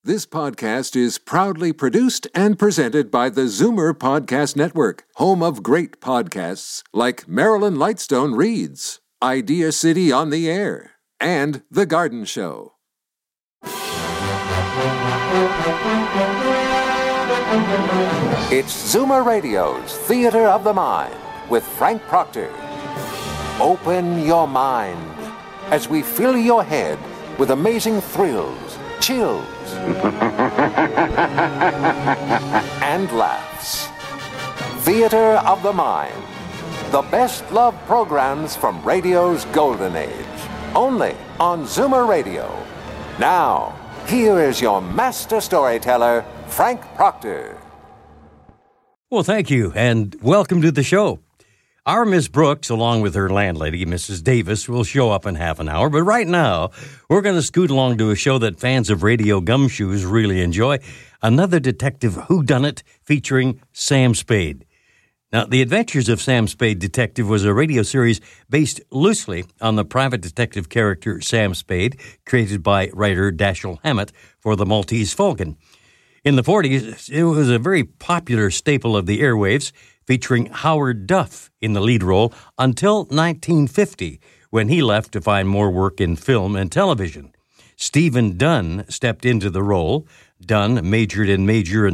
This podcast is proudly produced and presented by the Zoomer Podcast Network, home of great podcasts like Marilyn Lightstone Reads, Idea City on the Air, and The Garden Show. It's Zoomer Radio's Theater of the Mind with Frank Proctor. Open your mind as we fill your head with amazing thrills, chills, and laughs. Theater of the Mind. The best love programs from radio's golden age. Only on Zoomer Radio. Now, here is your master storyteller, Frank Proctor. Well, thank you, and welcome to the show. Our Miss Brooks, along with her landlady, Mrs. Davis, will show up in half an hour. But right now, we're going to scoot along to a show that fans of Radio Gumshoes really enjoy. Another detective whodunit featuring Sam Spade. Now, The Adventures of Sam Spade Detective was a radio series based loosely on the private detective character Sam Spade, created by writer Dashiell Hammett for the Maltese Falcon. In the 40s, it was a very popular staple of the airwaves, featuring Howard Duff in the lead role until 1950, when he left to find more work in film and television. Stephen Dunn stepped into the role. Dunn majored in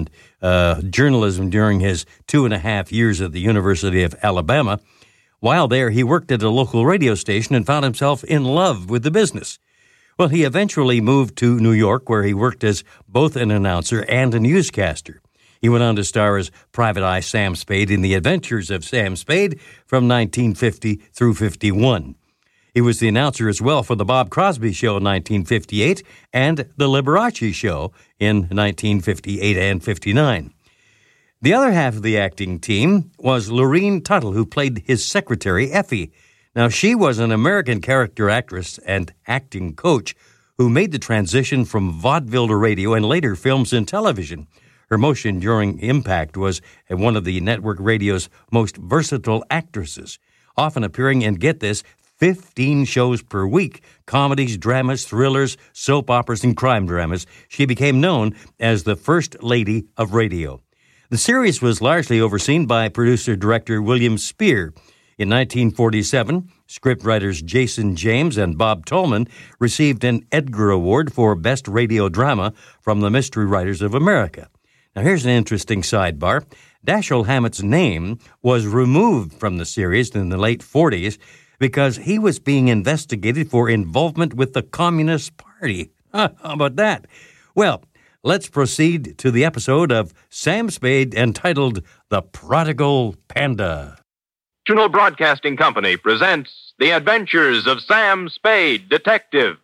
journalism during his 2.5 years at the University of Alabama. While there, he worked at a local radio station and found himself in love with the business. Well, he eventually moved to New York, where he worked as both an announcer and a newscaster. He went on to star as Private Eye Sam Spade in The Adventures of Sam Spade from 1950 through 51. He was the announcer as well for The Bob Crosby Show in 1958 and The Liberace Show in 1958 and 59. The other half of the acting team was Lorene Tuttle, who played his secretary, Effie. Now, she was an American character actress and acting coach who made the transition from vaudeville to radio and later films and television. Her most enduring impact was one of the network radio's most versatile actresses, often appearing in, get this, 15 shows per week, comedies, dramas, thrillers, soap operas, and crime dramas. She became known as the First Lady of Radio. The series was largely overseen by producer-director William Spier. In 1947, scriptwriters Jason James and Bob Tolman received an Edgar Award for Best Radio Drama from the Mystery Writers of America. Now, here's an interesting sidebar. Dashiell Hammett's name was removed from the series in the late 40s because he was being investigated for involvement with the Communist Party. How about that? Well, let's proceed to the episode of Sam Spade entitled The Prodigal Panda. National Broadcasting Company presents The Adventures of Sam Spade, Detective.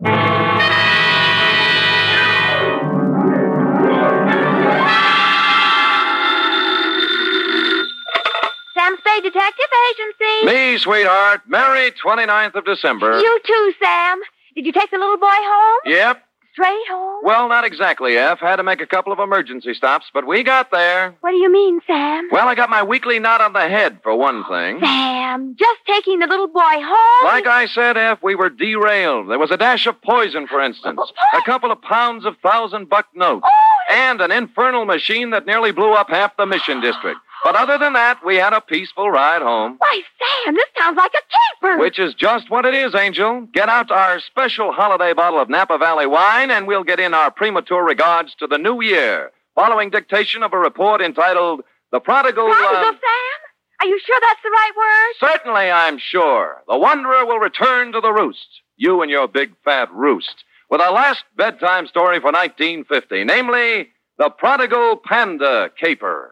Sam Spade Detective Agency. Me, sweetheart. Merry 29th of December. You too, Sam. Did you take the little boy home? Yep. Straight home? Well, not exactly, F. Had to make a couple of emergency stops, but we got there. What do you mean, Sam? Well, I got my weekly knot on the head, for one thing. Sam, just taking the little boy home? Like I said, F, we were derailed. There was a dash of poison, for instance. A couple of pounds of $1,000 notes. And an infernal machine that nearly blew up half the Mission District. But other than that, we had a peaceful ride home. Why, Sam, this sounds like a caper. Which is just what it is, Angel. Get out our special holiday bottle of Napa Valley wine, and we'll get in our premature regards to the new year, following dictation of a report entitled The Prodigal... Prodigal, Sam? Are you sure that's the right word? Certainly, I'm sure. The Wanderer will return to the roost. You and your big fat roost. With our last bedtime story for 1950, namely, The Prodigal Panda Caper.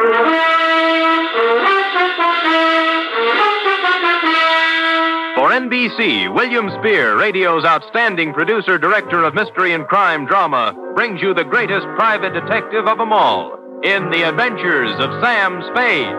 For NBC, William Spier, radio's outstanding producer-director of mystery and crime drama, brings you the greatest private detective of them all in The Adventures of Sam Spade.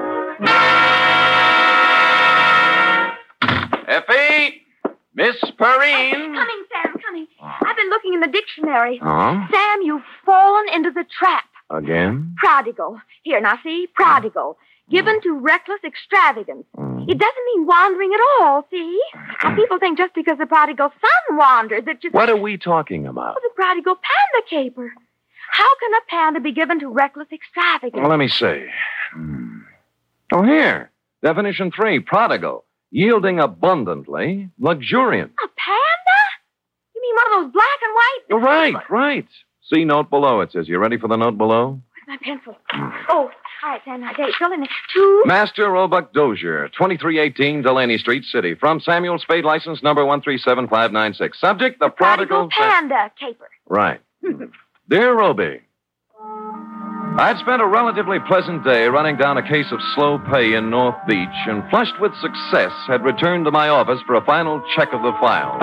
Effie! Miss Perrine! Coming, Sam, coming. I've been looking in the dictionary. Oh? Sam, you've fallen into the trap. Again? Prodigal. Here, now see? Prodigal. Given to reckless extravagance. It doesn't mean wandering at all, see? Now, people think just because the prodigal son wandered that you... What are we talking about? Oh, the prodigal panda caper. How can a panda be given to reckless extravagance? Well, let me see. Oh, here. Definition 3, prodigal. Yielding abundantly, luxuriant. A panda? You mean one of those black and white? Oh, right. See note below. It says, you ready for the note below? Where's my pencil? Oh, all right, then. I date. Fill in it. 2. Master Roebuck Dozier, 2318 Delaney Street, City. From Samuel Spade, license number 137596. Subject, the prodigal panda caper. Right. Dear Roby, I'd spent a relatively pleasant day running down a case of slow pay in North Beach and, flushed with success, had returned to my office for a final check of the file.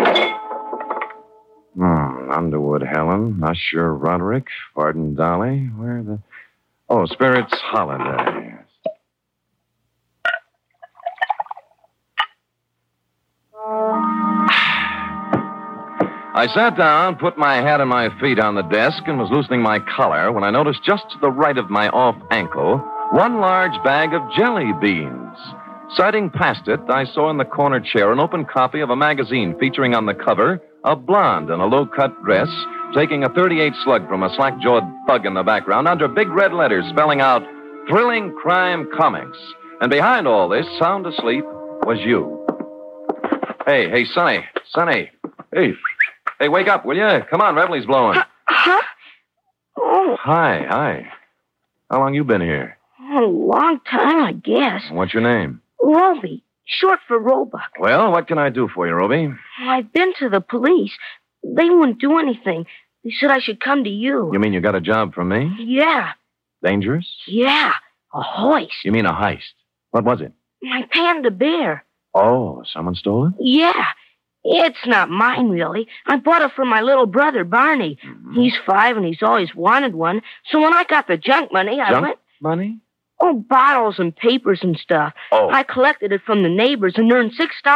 Underwood, Helen, Usher, Roderick, Varden, Dolly. Where the... Oh, Spirits Holiday. I sat down, put my hat and my feet on the desk, and was loosening my collar when I noticed just to the right of my off ankle one large bag of jelly beans. Sighting past it, I saw in the corner chair an open copy of a magazine featuring on the cover a blonde in a low-cut dress taking a .38 slug from a slack-jawed thug in the background under big red letters spelling out Thrilling Crime Comics. And behind all this, sound asleep, was you. Hey, Sonny. Hey, wake up, will you? Come on, Revelie's blowing. Huh? Oh. Hi. How long you been here? A long time, I guess. What's your name? Roby. Short for Roebuck. Well, what can I do for you, Roby? I've been to the police. They wouldn't do anything. They said I should come to you. You mean you got a job from me? Yeah. Dangerous? Yeah. A hoist. You mean a heist? What was it? My panda bear. Oh, someone stole it? Yeah. It's not mine, really. I bought it from my little brother, Barney. He's 5 and he's always wanted one. So when I got the junk money, I went... Money? Oh, bottles and papers and stuff. Oh. I collected it from the neighbors and earned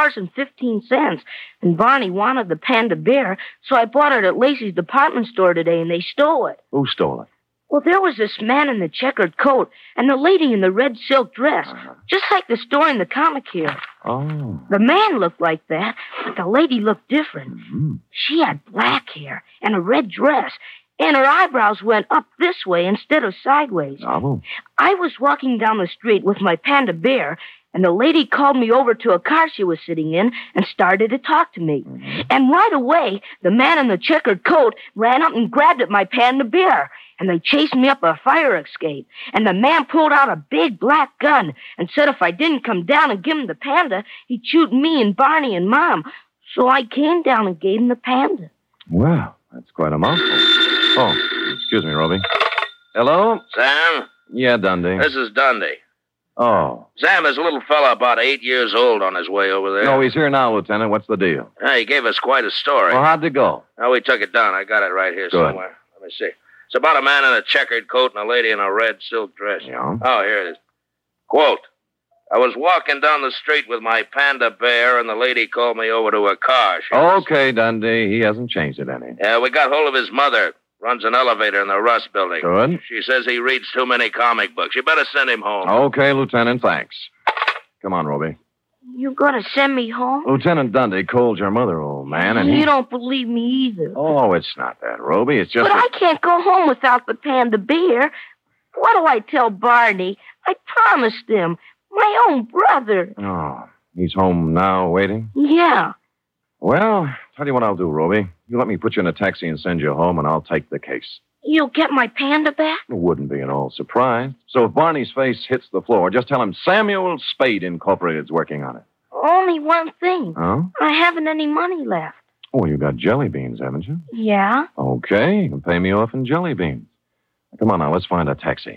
$6.15. And Barney wanted the panda bear, so I bought it at Lacey's department store today, and they stole it. Who stole it? Well, there was this man in the checkered coat and the lady in the red silk dress, just like the story in the comic here. Oh. The man looked like that, but the lady looked different. Mm-hmm. She had black hair and a red dress, and her eyebrows went up this way instead of sideways. Oh. I was walking down the street with my panda bear, and the lady called me over to a car she was sitting in and started to talk to me. Mm-hmm. And right away, the man in the checkered coat ran up and grabbed at my panda bear, and they chased me up a fire escape. And the man pulled out a big black gun and said if I didn't come down and give him the panda, he'd shoot me and Barney and Mom. So I came down and gave him the panda. Well, that's quite a mouthful. Oh, excuse me, Roby. Hello? Sam? Yeah, Dundee. This is Dundee. Oh. Sam, there's a little fella about 8 years old on his way over there. No, he's here now, Lieutenant. What's the deal? He gave us quite a story. Well, how'd it go? Oh, we took it down. I got it right here Good. somewhere. Let me see. It's about a man in a checkered coat and a lady in a red silk dress. Yeah? Oh, here it is. Quote, I was walking down the street with my panda bear, and the lady called me over to her car. Okay, Dundee. He hasn't changed it any. Yeah, we got hold of his mother. Runs an elevator in the Russ building. Good. She says he reads too many comic books. You better send him home. Okay, Lieutenant, thanks. Come on, Roby. You gonna send me home? Lieutenant Dundee called your mother, old man, and You don't believe me either. Oh, it's not that, Roby. It's just... But I can't go home without the panda bear. What do I tell Barney? I promised him. My own brother. Oh, he's home now, waiting? Yeah. Well, tell you what I'll do, Roby. You let me put you in a taxi and send you home, and I'll take the case. You'll get my panda back? Wouldn't be at all surprised. So if Barney's face hits the floor, just tell him Samuel Spade Incorporated's working on it. Only one thing. Huh? I haven't any money left. Oh, you got jelly beans, haven't you? Yeah? Okay, you can pay me off in jelly beans. Come on now, let's find a taxi.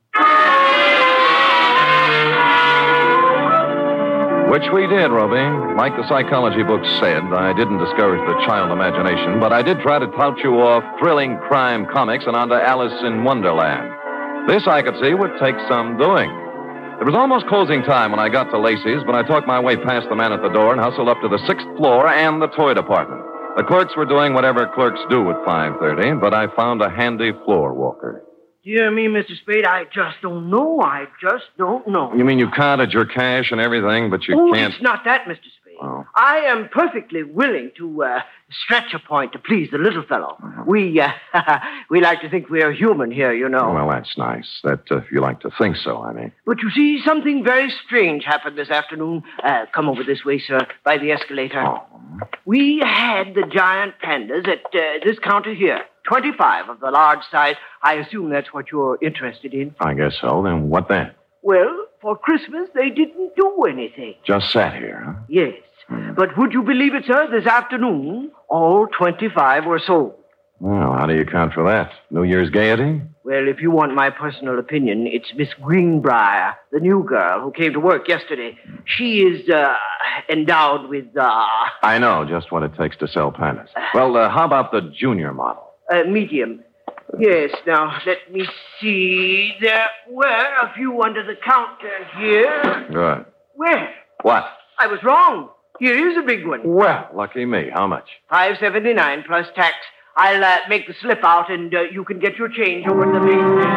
Which we did, Roby. Like the psychology books said, I didn't discourage the child imagination, but I did try to tout you off thrilling crime comics and onto Alice in Wonderland. This, I could see, would take some doing. It was almost closing time when I got to Lacey's, but I talked my way past the man at the door and hustled up to the 6th floor and the toy department. The clerks were doing whatever clerks do at 5:30, but I found a handy floor walker. Dear me, Mr. Spade, I just don't know. I just don't know. You mean you counted your cash and everything, but you can't... It's not that, Mr. Spade. Oh. I am perfectly willing to stretch a point to please the little fellow. We like to think we are human here, you know. Well, that's nice. That you like to think so, I mean. But you see, something very strange happened this afternoon. Come over this way, sir, by the escalator. Oh. We had the giant pandas at this counter here. 25 of the large size. I assume that's what you're interested in. I guess so. Then what then? Well, for Christmas, they didn't do anything. Just sat here, huh? Yes. But would you believe it, sir? This afternoon, all 25 were sold. Well, how do you account for that? New Year's gaiety? Well, if you want my personal opinion, it's Miss Greenbrier, the new girl who came to work yesterday. She is, endowed with, I know just what it takes to sell pandas. Well, how about the junior model? Medium. Yes, now, let me see. There were a few under the counter here. Good. Where? What? I was wrong. Here is a big one. Well, lucky me. How much? $5.79 plus tax. I'll make the slip out, and you can get your change over the main.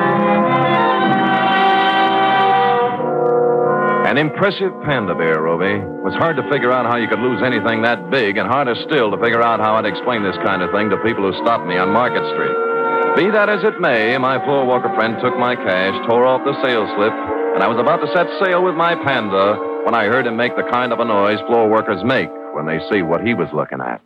An impressive panda bear, Roby. It was hard to figure out how you could lose anything that big, and harder still to figure out how I'd explain this kind of thing to people who stopped me on Market Street. Be that as it may, my floor walker friend took my cash, tore off the sales slip, and I was about to set sail with my panda when I heard him make the kind of a noise floor workers make when they see what he was looking at.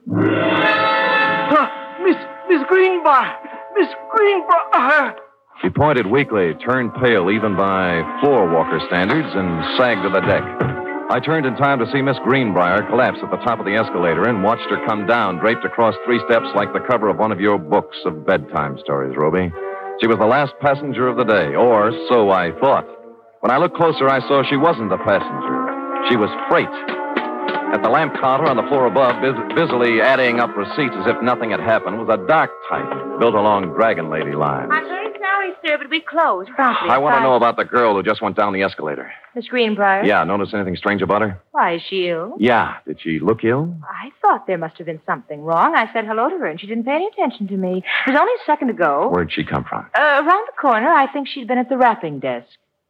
Miss Greenbrier! Miss Greenbrier! She pointed weakly, turned pale even by floor walker standards, and sagged to the deck. I turned in time to see Miss Greenbrier collapse at the top of the escalator and watched her come down, draped across 3 steps like the cover of one of your books of bedtime stories, Roby. She was the last passenger of the day, or so I thought. When I looked closer, I saw she wasn't a passenger. She was freight. At the lamp counter on the floor above, busily adding up receipts as if nothing had happened, was a dark type built along Dragon Lady lines. I'm very sorry, sir, but we close promptly. I want to know about the girl who just went down the escalator. Miss Greenbrier? Yeah, notice anything strange about her? Why, is she ill? Yeah. Did she look ill? I thought there must have been something wrong. I said hello to her, and she didn't pay any attention to me. It was only a second ago. Where'd she come from? Around the corner. I think she'd been at the wrapping desk.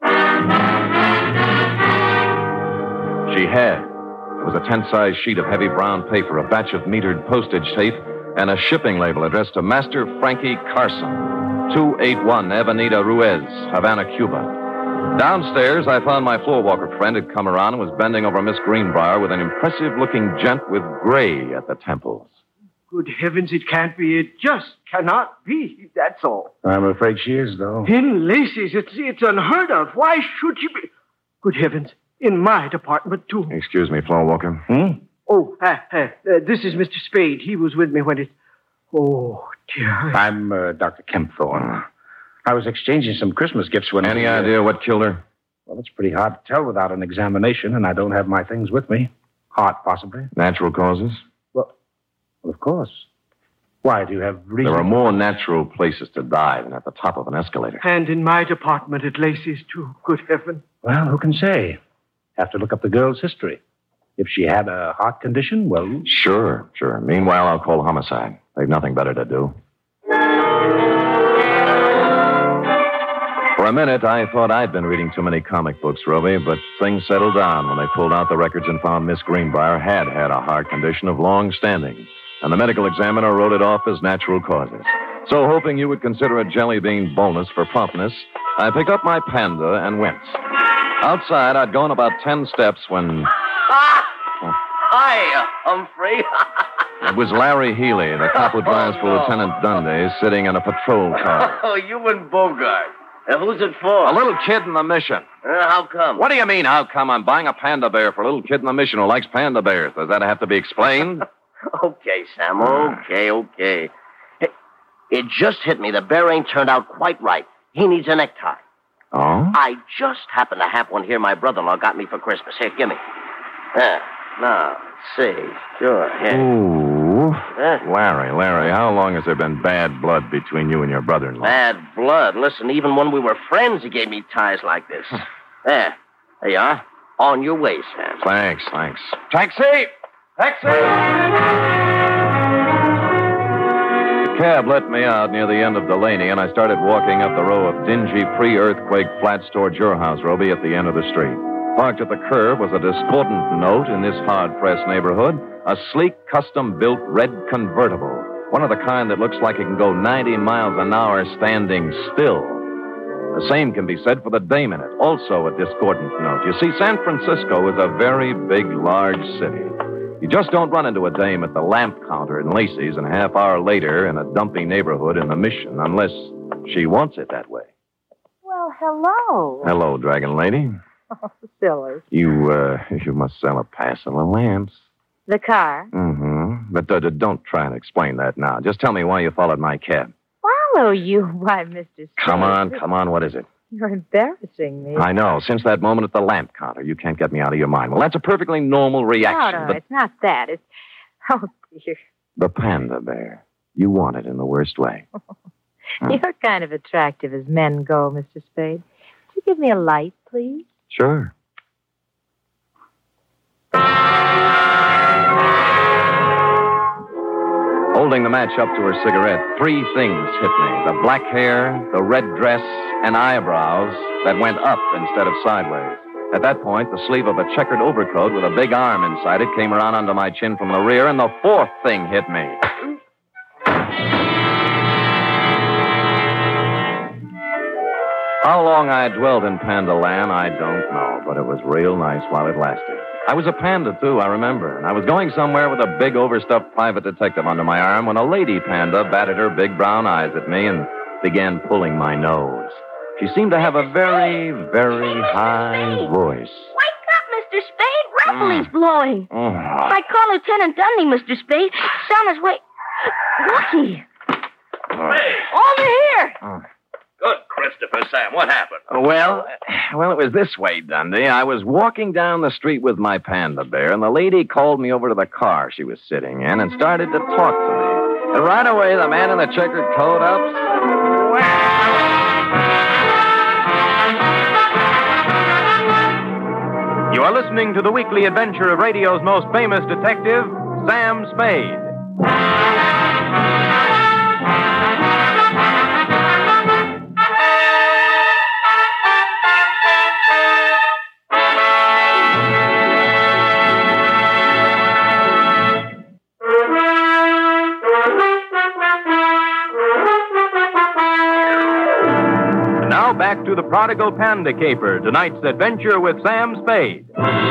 She had. It was a 10-size sheet of heavy brown paper, a batch of metered postage tape, and a shipping label addressed to Master Frankie Carson, 281 Avenida Ruiz, Havana, Cuba. Downstairs, I found my floor walker friend had come around and was bending over Miss Greenbrier with an impressive-looking gent with gray at the temples. Good heavens, it can't be. It just cannot be. That's all. I'm afraid she is, though. In laces. It's unheard of. Why should she be? Good heavens. In my department, too. Excuse me, floor walker. Oh, this is Mr. Spade. He was with me when it... Oh, dear. I'm Dr. Kempthorne. I was exchanging some Christmas gifts when... Any idea what killed her? Well, it's pretty hard to tell without an examination, and I don't have my things with me. Heart, possibly. Natural causes? Well, of course. Why, do you have reason? There are more natural places to die than at the top of an escalator. And in my department at Lacey's, too. Good heaven. Well, who can say? Have to look up the girl's history. If she had a heart condition, well... Sure. Meanwhile, I'll call homicide. They've nothing better to do. For a minute, I thought I'd been reading too many comic books, Roby, but things settled down when they pulled out the records and found Miss Greenbrier had a heart condition of long standing, and the medical examiner wrote it off as natural causes. So, hoping you would consider a jelly bean bonus for promptness, I picked up my panda and went. Outside, I'd gone about 10 steps when... Hi, Humphrey. It was Larry Healy, the cop who drives for Lieutenant Dunday, sitting in a patrol car. Oh, you and Bogart. Who's it for? A little kid in the mission. How come? What do you mean, how come? I'm buying a panda bear for a little kid in the mission who likes panda bears. Does that have to be explained? Okay, Sam, okay. Hey, it just hit me. The bear ain't turned out quite right. He needs a necktie. Oh? I just happen to have one here my brother-in-law got me for Christmas. Here, give me. Now, let's see. Sure, here. Ooh. Larry, how long has there been bad blood between you and your brother-in-law? Bad blood? Listen, even when we were friends, he gave me ties like this. There you are. On your way, Sam. Thanks. Taxi! The cab let me out near the end of Delaney, and I started walking up the row of dingy pre-earthquake flats towards your house, Roby, at the end of the street. Parked at the curb was a discordant note in this hard-pressed neighborhood, a sleek, custom-built red convertible, one of the kind that looks like it can go 90 miles an hour standing still. The same can be said for the dame in it, also a discordant note. You see, San Francisco is a very big, large city. You just don't run into a dame at the lamp counter in Lacey's and a half hour later in a dumpy neighborhood in the Mission, unless she wants it that way. Well, hello. Hello, Dragon Lady. Oh, silly. You must sell a parcel of lamps. The car? Mm-hmm. But don't try and explain that now. Just tell me why you followed my cab. Follow you? Why, Mr. Spade. Come on. What is it? You're embarrassing me. I know. Since that moment at the lamp counter, you can't get me out of your mind. Well, that's a perfectly normal reaction. No, but it's not that. It's... Oh, dear. The panda bear. You want it in the worst way. You're kind of attractive as men go, Mr. Spade. Could you give me a light, please? Sure. Holding the match up to her cigarette, three things hit me. The black hair, the red dress, and eyebrows that went up instead of sideways. At that point, the sleeve of a checkered overcoat with a big arm inside it came around under my chin from the rear, and the fourth thing hit me. How long I dwelled in Panda Land, I don't know, but it was real nice while it lasted. I was a panda, too, I remember, and I was going somewhere with a big, overstuffed private detective under my arm when a lady panda batted her big brown eyes at me and began pulling my nose. She seemed to have a very, very high voice. Wake up, Mr. Spade. Raffley's blowing. I call Lieutenant Dundee, Mr. Spade. He's on his way. Lucky. Over here. Good, Christopher. Sam, what happened? Well, it was this way, Dundee. I was walking down the street with my panda bear, and the lady called me over to the car she was sitting in and started to talk to me. And right away, the man in the checkered coat You are listening to the weekly adventure of radio's most famous detective, Sam Spade. Now back to the Prodigal Panda Caper, tonight's adventure with Sam Spade.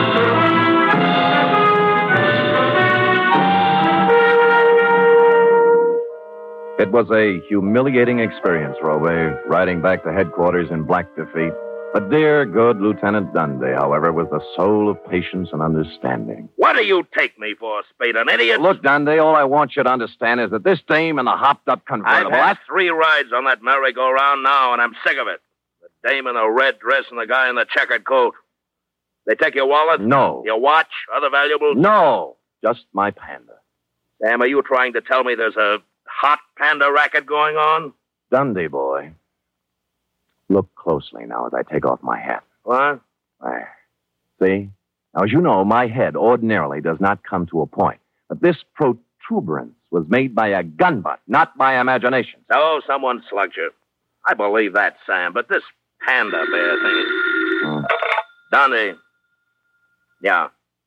It was a humiliating experience, Robe, riding back to headquarters in black defeat. But dear, good Lieutenant Dundee, however, was the soul of patience and understanding. What do you take me for, Spade, an idiot? Look, Dundee, all I want you to understand is that this dame in the hopped-up convertible... I've had 3 rides on that merry-go-round now, and I'm sick of it. The dame in the red dress and the guy in the checkered coat. They take your wallet? No. Your watch? Other valuables? No. Just my panda. Sam, are you trying to tell me there's a hot panda racket going on? Dundee, boy. Look closely now as I take off my hat. What? There. See? Now, as you know, my head ordinarily does not come to a point. But this protuberance was made by a gun butt, not by imagination. So someone slugged you. I believe that, Sam, but this panda bear thing is... Dundee. Yeah.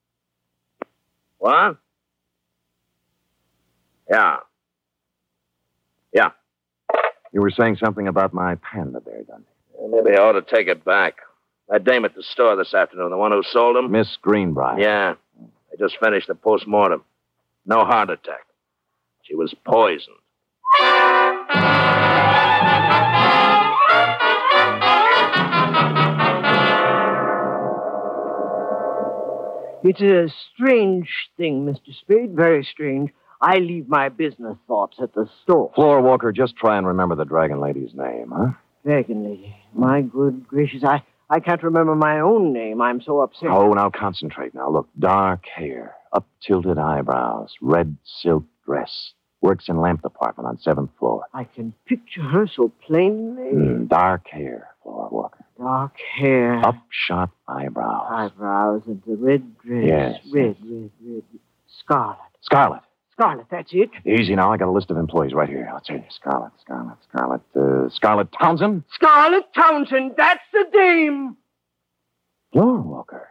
What? Yeah. Yeah. You were saying something about my panda bear, Dundee. Maybe I ought to take it back. That dame at the store this afternoon, the one who sold him? Miss Greenbrier. Yeah. They just finished the postmortem. No heart attack. She was poisoned. It's a strange thing, Mr. Spade, very strange. I leave my business thoughts at the store. Floor Walker, just try and remember the Dragon Lady's name, huh? Dragon Lady. My good gracious, I can't remember my own name. I'm so upset. Oh, now concentrate now. Look, dark hair, up-tilted eyebrows, red silk dress. Works in lamp department on 7th floor. I can picture her so plainly. Dark hair, Floor Walker. Dark hair. Upshot eyebrows. Eyebrows and the red dress. Yes. Red. Scarlet. Scarlet, that's it. Easy now. I got a list of employees right here. Let's see. Scarlet Townsend. Scarlet Townsend, that's the dame. Floor walker.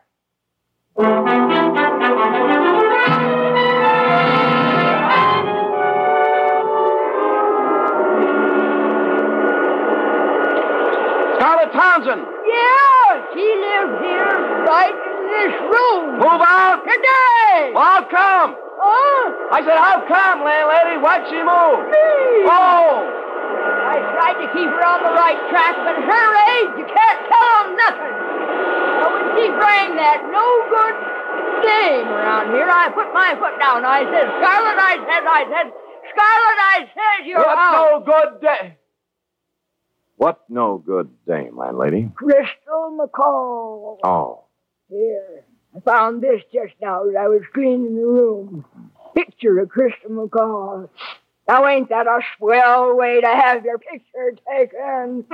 Scarlett Townsend! Yeah, she lives here, right in this room. Move out! Today! Well, how come? Huh? I said, how come, landlady? Why'd she move? Me. Oh! I tried to keep her on the right track, but at her age, you can't tell them nothing. So when she rang that no good dame around here, I put my foot down. I said, Scarlett, Scarlett, you're What out. no good day? What no good dame, landlady? Crystal McCall. Oh. Here. I found this just now as I was cleaning the room. Picture of Crystal McCall. Now, ain't that a swell way to have your picture taken?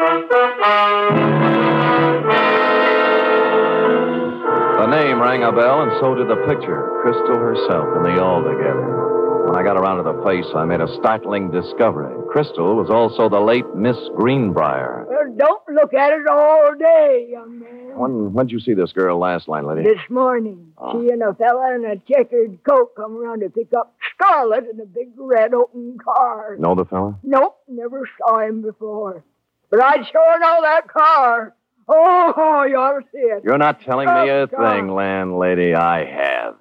The name rang a bell, and so did the picture. Crystal herself and the altogether. When I got around to the face, I made a startling discovery. Crystal was also the late Miss Greenbrier. Well, don't look at it all day, young man. When'd you see this girl last, landlady? This morning, she and a fella in a checkered coat come around to pick up Scarlett in a big red open car. Know the fella? Nope, never saw him before. But I'd sure know that car. Oh, you ought to see it. You're not telling me a thing, landlady. I have.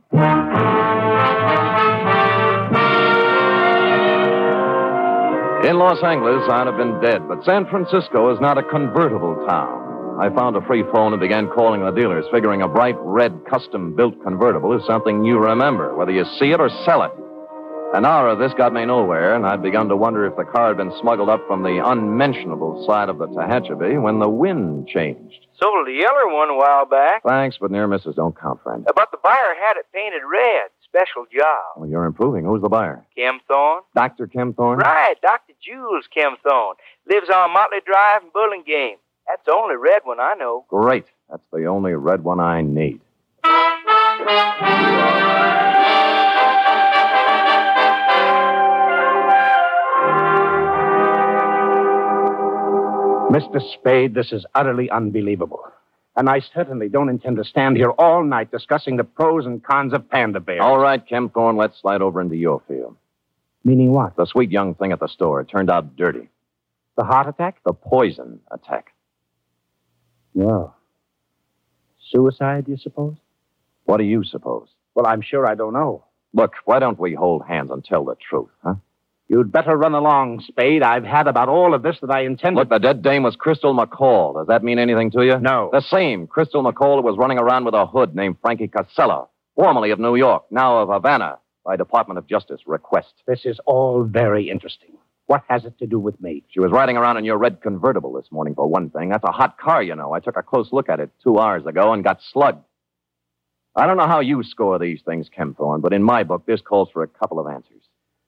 In Los Angeles, I'd have been dead, but San Francisco is not a convertible town. I found a free phone and began calling the dealers, figuring a bright red custom-built convertible is something you remember, whether you see it or sell it. An hour of this got me nowhere, and I'd begun to wonder if the car had been smuggled up from the unmentionable side of the Tehachapi when the wind changed. Sold a yeller one a while back. Thanks, but near misses don't count, friend. But the buyer had it painted red. Special job. Well, you're improving. Who's the buyer? Kim Thorne. Dr. Kim Thorne? Right, Dr. Jules Kim Thorne. Lives on Motley Drive in Burlingame. That's the only red one I know. Great. That's the only red one I need. Mr. Spade, this is utterly unbelievable. And I certainly don't intend to stand here all night discussing the pros and cons of panda bears. All right, Kim Thorne, let's slide over into your field. Meaning what? The sweet young thing at the store. It turned out dirty. The heart attack? The poison attack. Well, suicide, you suppose? What do you suppose? Well, I'm sure I don't know. Look, why don't we hold hands and tell the truth, huh? You'd better run along, Spade. I've had about all of this that I intended. Look, the dead dame was Crystal McCall. Does that mean anything to you? No. The same Crystal McCall who was running around with a hood named Frankie Casella, formerly of New York, now of Havana, by Department of Justice request. This is all very interesting. What has it to do with me? She was riding around in your red convertible this morning, for one thing. That's a hot car, you know. I took a close look at it 2 hours ago and got slugged. I don't know how you score these things, Kim Thorne, but in my book, this calls for a couple of answers.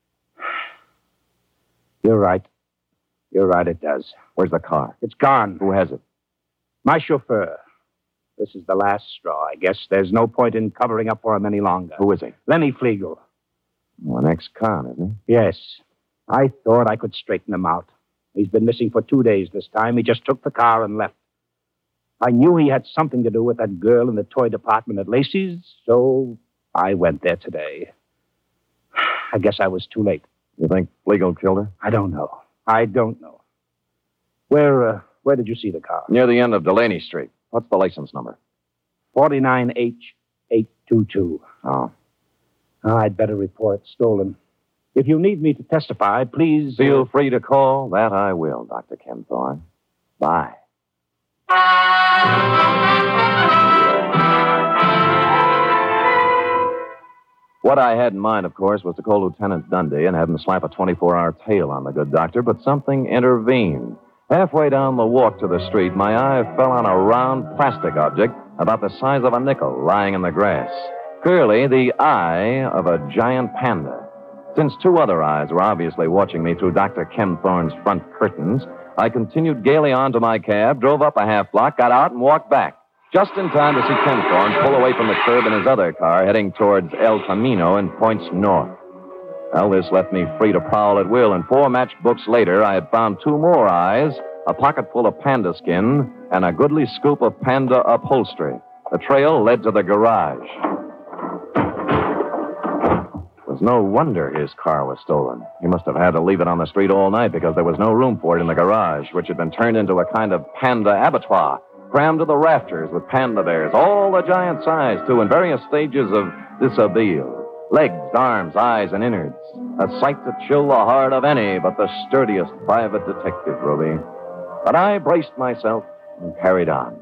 You're right. You're right, it does. Where's the car? It's gone. Who has it? My chauffeur. This is the last straw, I guess. There's no point in covering up for him any longer. Who is he? Lenny Flegel. Well, an ex-con, isn't Yes. I thought I could straighten him out. He's been missing for 2 days this time. He just took the car and left. I knew he had something to do with that girl in the toy department at Lacey's, so I went there today. I guess I was too late. You think Flegel killed her? I don't know. I don't know. Where did you see the car? Near the end of Delaney Street. What's the license number? 49H822. Oh. I'd better report it stolen. If you need me to testify, please... Feel free to call. That I will, Dr. Kim Thorne. Bye. What I had in mind, of course, was to call Lieutenant Dundee and have him slap a 24-hour tail on the good doctor, but something intervened. Halfway down the walk to the street, my eye fell on a round plastic object about the size of a nickel lying in the grass. Clearly, the eye of a giant panda. Since 2 other eyes were obviously watching me through Dr. Kim Thorne's front curtains, I continued gaily on to my cab, drove up a half block, got out, and walked back. Just in time to see Kim Thorne pull away from the curb in his other car, heading towards El Camino and points north. Well, this left me free to prowl at will, and 4 matchbooks later, I had found 2 more eyes a pocket full of panda skin, and a goodly scoop of panda upholstery. The trail led to the garage. It was no wonder his car was stolen. He must have had to leave it on the street all night because there was no room for it in the garage, which had been turned into a kind of panda abattoir, crammed to the rafters with panda bears, all the giant size, too, in various stages of dishabille. Legs, arms, eyes, and innards. A sight to chill the heart of any but the sturdiest private detective, Ruby. But I braced myself and carried on.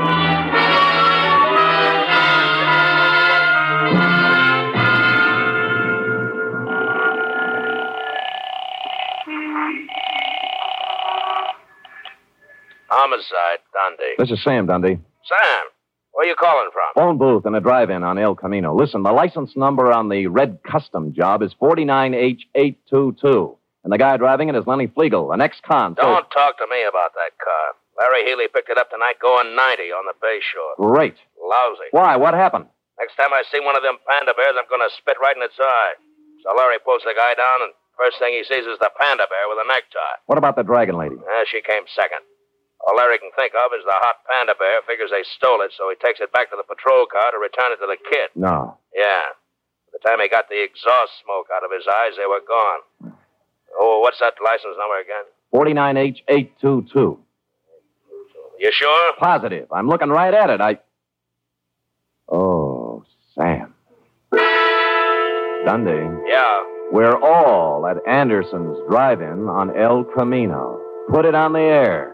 Homicide, Dundee. This is Sam, Dundee. Sam, where you calling from? Phone booth in a drive-in on El Camino. Listen, the license number on the red custom job is 49H822. And the guy driving it is Lenny Flegel, an ex-con. Don't talk to me about that car. Larry Healy picked it up tonight going 90 on the Bay Shore. Great. Lousy. Why? What happened? Next time I see one of them panda bears, I'm going to spit right in its eye. So Larry pulls the guy down, and first thing he sees is the panda bear with a necktie. What about the dragon lady? She came second. All Larry can think of is the hot panda bear figures they stole it, so he takes it back to the patrol car to return it to the kid. No. Yeah. By the time he got the exhaust smoke out of his eyes, they were gone. Oh, what's that license number again? 49H822. You sure? Positive. I'm looking right at it. Oh, Sam. Dundee. Yeah. We're all at Anderson's Drive-In on El Camino. Put it on the air.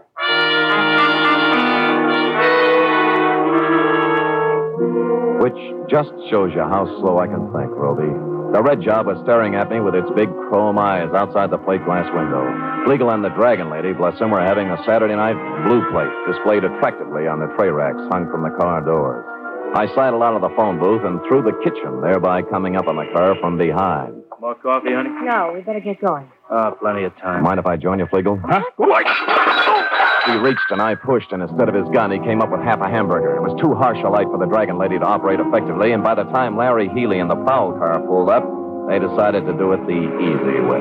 Which just shows you how slow I can think, Roby. The red job was staring at me with its big chrome eyes outside the plate glass window. Flegel and the dragon lady, bless him, were having a Saturday night blue plate displayed attractively on the tray racks hung from the car doors. I sidled out of the phone booth and through the kitchen, thereby coming up on the car from behind. More coffee, honey? No, we better get going. Plenty of time. Mind if I join you, Flegel? Huh? He reached and I pushed, and instead of his gun, he came up with half a hamburger. It was too harsh a light for the dragon lady to operate effectively, and by the time Larry Healy and the prowl car pulled up, they decided to do it the easy way.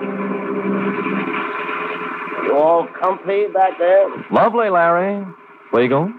You all comfy back there? Lovely, Larry. Flegel?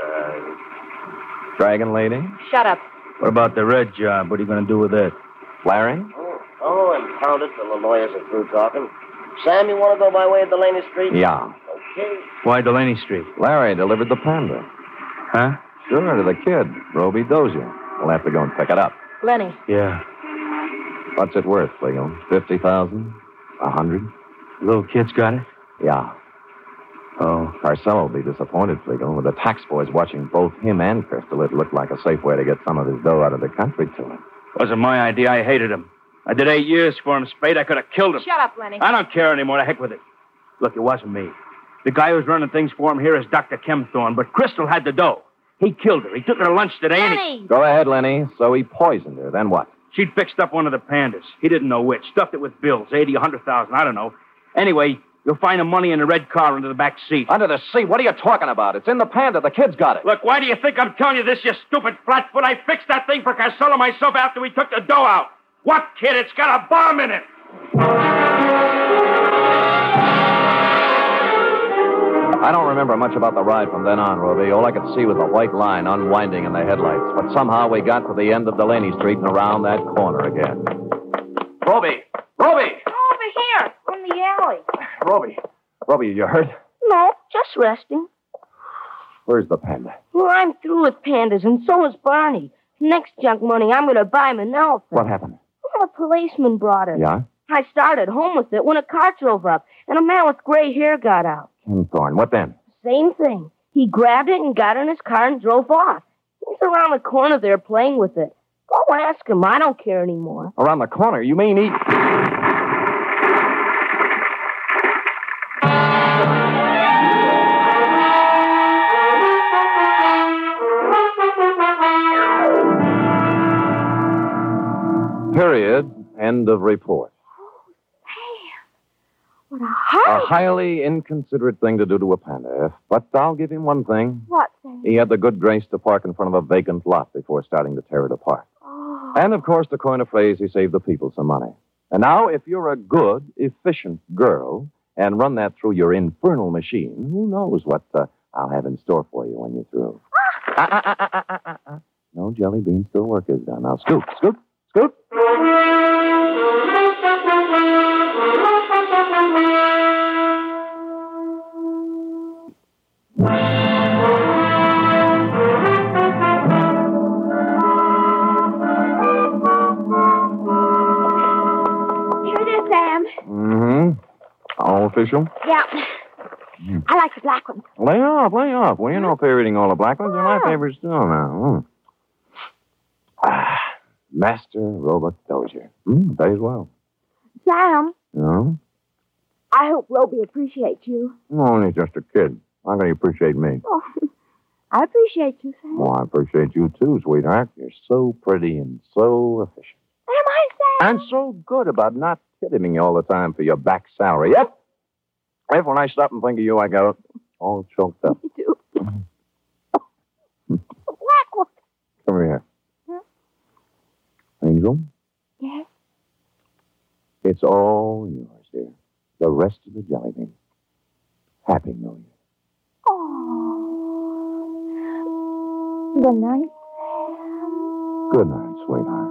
Dragon lady? Shut up. What about the red job? What are you going to do with it? Larry? Oh, impound it till the lawyers are through talking. Sam, you want to go by way of Delaney Street? Yeah. Okay. Why Delaney Street? Larry delivered the panda. Huh? Sure, to the kid, Roby Dozier. We'll have to go and pick it up. Lenny. Yeah. What's it worth, Flegel? 50,000? 100? Little kid's got it? Yeah. Oh, Carcel will be disappointed, Flegel. With the tax boys watching both him and Crystal, it looked like a safe way to get some of his dough out of the country to him. Wasn't my idea. I hated him. I did 8 years for him, Spade. I could have killed him. Shut up, Lenny. I don't care anymore. The heck with it. Look, it wasn't me. The guy who's running things for him here is Dr. Kempthorne, but Crystal had the dough. He killed her. He took her to lunch today, and he... Go ahead, Lenny. So he poisoned her. Then what? She'd fixed up one of the pandas. He didn't know which. Stuffed it with bills, 80, 100,000, I don't know. Anyway, you'll find the money in the red car under the back seat. Under the seat? What are you talking about? It's in the panda. The kid's got it. Look, why do you think I'm telling you this, you stupid flatfoot? I fixed that thing for Carcel myself after we took the dough out. What, kid? It's got a bomb in it. I don't remember much about the ride from then on, Roby. All I could see was a white line unwinding in the headlights. But somehow we got to the end of Delaney Street and around that corner again. Roby! Roby! Over here, in the alley. Roby! Roby, you hurt? No, just resting. Where's the panda? Well, I'm through with pandas, and so is Barney. Next junk money, I'm going to buy him an elephant. What happened? Well, a policeman brought it. Yeah? I started home with it when a car drove up, and a man with gray hair got out. Kempthorne. What then? Same thing. He grabbed it and got in his car and drove off. He's around the corner there playing with it. Go ask him. I don't care anymore. Around the corner? You mean he... Period. End of report. What a heart. A highly inconsiderate thing to do to a panda. But I'll give him one thing. What thing? He had the good grace to park in front of a vacant lot before starting to tear it apart. Oh. And, of course, to coin a phrase, he saved the people some money. And now, if you're a good, efficient girl, and run that through your infernal machine, who knows what I'll have in store for you when you're through. No jelly beans till work is done. Now, scoop, scoop, scoop. All official? Yeah. I like the black one. Lay off. Well, you know favoriting all the black ones. They're my favorites still now. Master Roebuck Dozier. Pays well. Sam, No? I hope Roby appreciates you. Only just a kid. How can he appreciate me? Oh, I appreciate you, Sam. Well, I appreciate you too, sweetheart. You're so pretty and so efficient. Am I, Sam? And so good about not kidding me all the time for your back salary. Yep. If when I stop and think of you, I got all choked up. Me too. Black one. Come here. Huh? Angel, Yes? it's all yours, dear. The rest of the jelly bean. Happy New Year. Oh. Good night, Sam. Good night, sweetheart.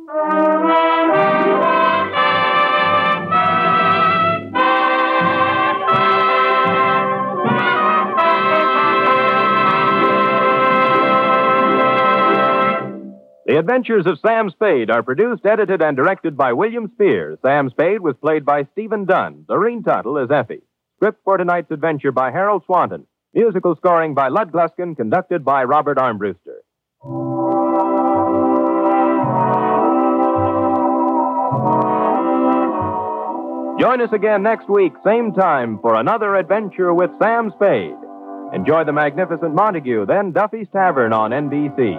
The Adventures of Sam Spade are produced, edited, and directed by William Spear. Sam Spade was played by Stephen Dunn. Doreen Tuttle is Effie. Script for tonight's adventure by Harold Swanton. Musical scoring by Lud Gluskin, conducted by Robert Armbruster. Join us again next week, same time, for another adventure with Sam Spade. Enjoy the magnificent Montague, then Duffy's Tavern on NBC.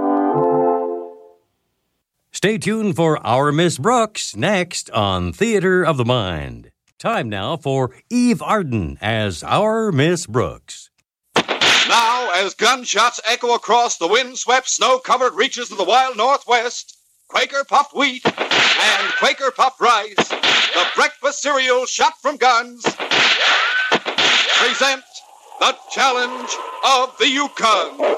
Stay tuned for Our Miss Brooks next on Theater of the Mind. Time now for Eve Arden as Our Miss Brooks. Now, as gunshots echo across the wind-swept, snow-covered reaches of the wild Northwest, Quaker puffed wheat and Quaker puffed rice, the breakfast cereal shot from guns, present the challenge of the Yukon.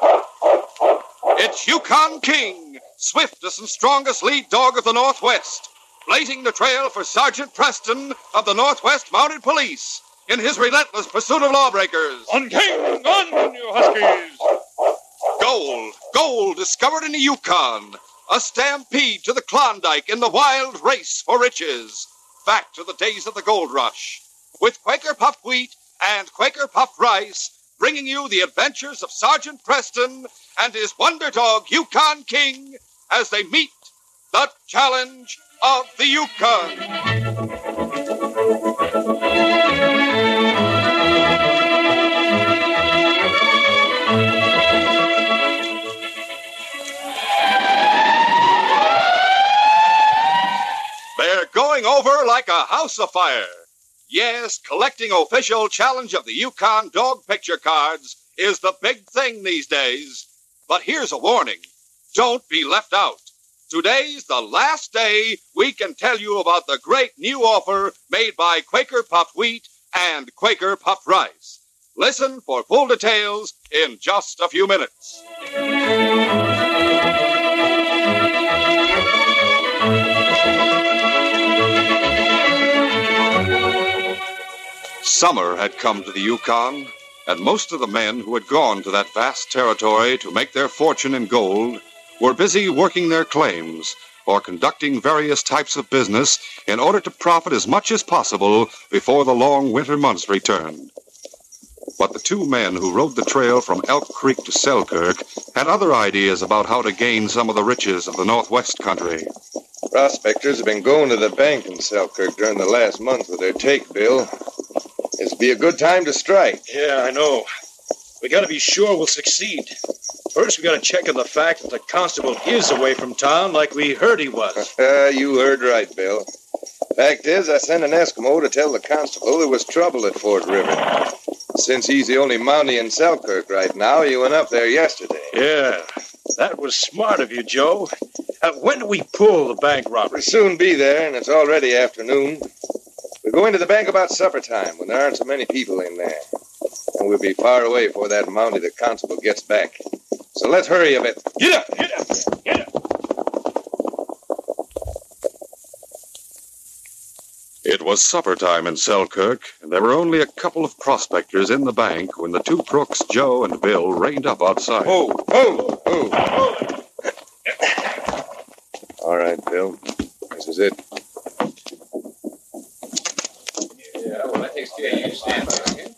It's Yukon King, swiftest and strongest lead dog of the Northwest, blazing the trail for Sergeant Preston of the Northwest Mounted Police in his relentless pursuit of lawbreakers. On King, on, you Huskies! Gold discovered in the Yukon. A stampede to the Klondike in the wild race for riches. Back to the days of the gold rush. With Quaker puffed wheat and Quaker puffed rice, bringing you the adventures of Sergeant Preston and his wonder dog, Yukon King, as they meet the challenge of the Yukon. They're going over like a house afire. Yes, collecting official challenge of the Yukon dog picture cards is the big thing these days. But here's a warning. Don't be left out. Today's the last day we can tell you about the great new offer made by Quaker puffed wheat and Quaker puffed rice. Listen for full details in just a few minutes. Summer had come to the Yukon, and most of the men who had gone to that vast territory to make their fortune in gold were busy working their claims or conducting various types of business in order to profit as much as possible before the long winter months returned. But the two men who rode the trail from Elk Creek to Selkirk had other ideas about how to gain some of the riches of the Northwest country. Prospectors have been going to the bank in Selkirk during the last month with their take bill. This'd be a good time to strike. Yeah, I know. We gotta be sure we'll succeed. First, we gotta check on the fact that the constable is away from town like we heard he was. You heard right, Bill. Fact is, I sent an Eskimo to tell the constable there was trouble at Fort River. Since he's the only Mountie in Selkirk right now, he went up there yesterday. Yeah, that was smart of you, Joe. When do we pull the bank robbery? We'll soon be there, and it's already afternoon. We're going to the bank about supper time when there aren't so many people in there. And we'll be far away before that Mountie the constable gets back. So let's hurry a bit. Get up! It was supper time in Selkirk, and there were only a couple of prospectors in the bank when the two crooks, Joe and Bill, reined up outside. Oh! All right, Bill. This is it. Yeah, well, that takes care of you. Stand by here.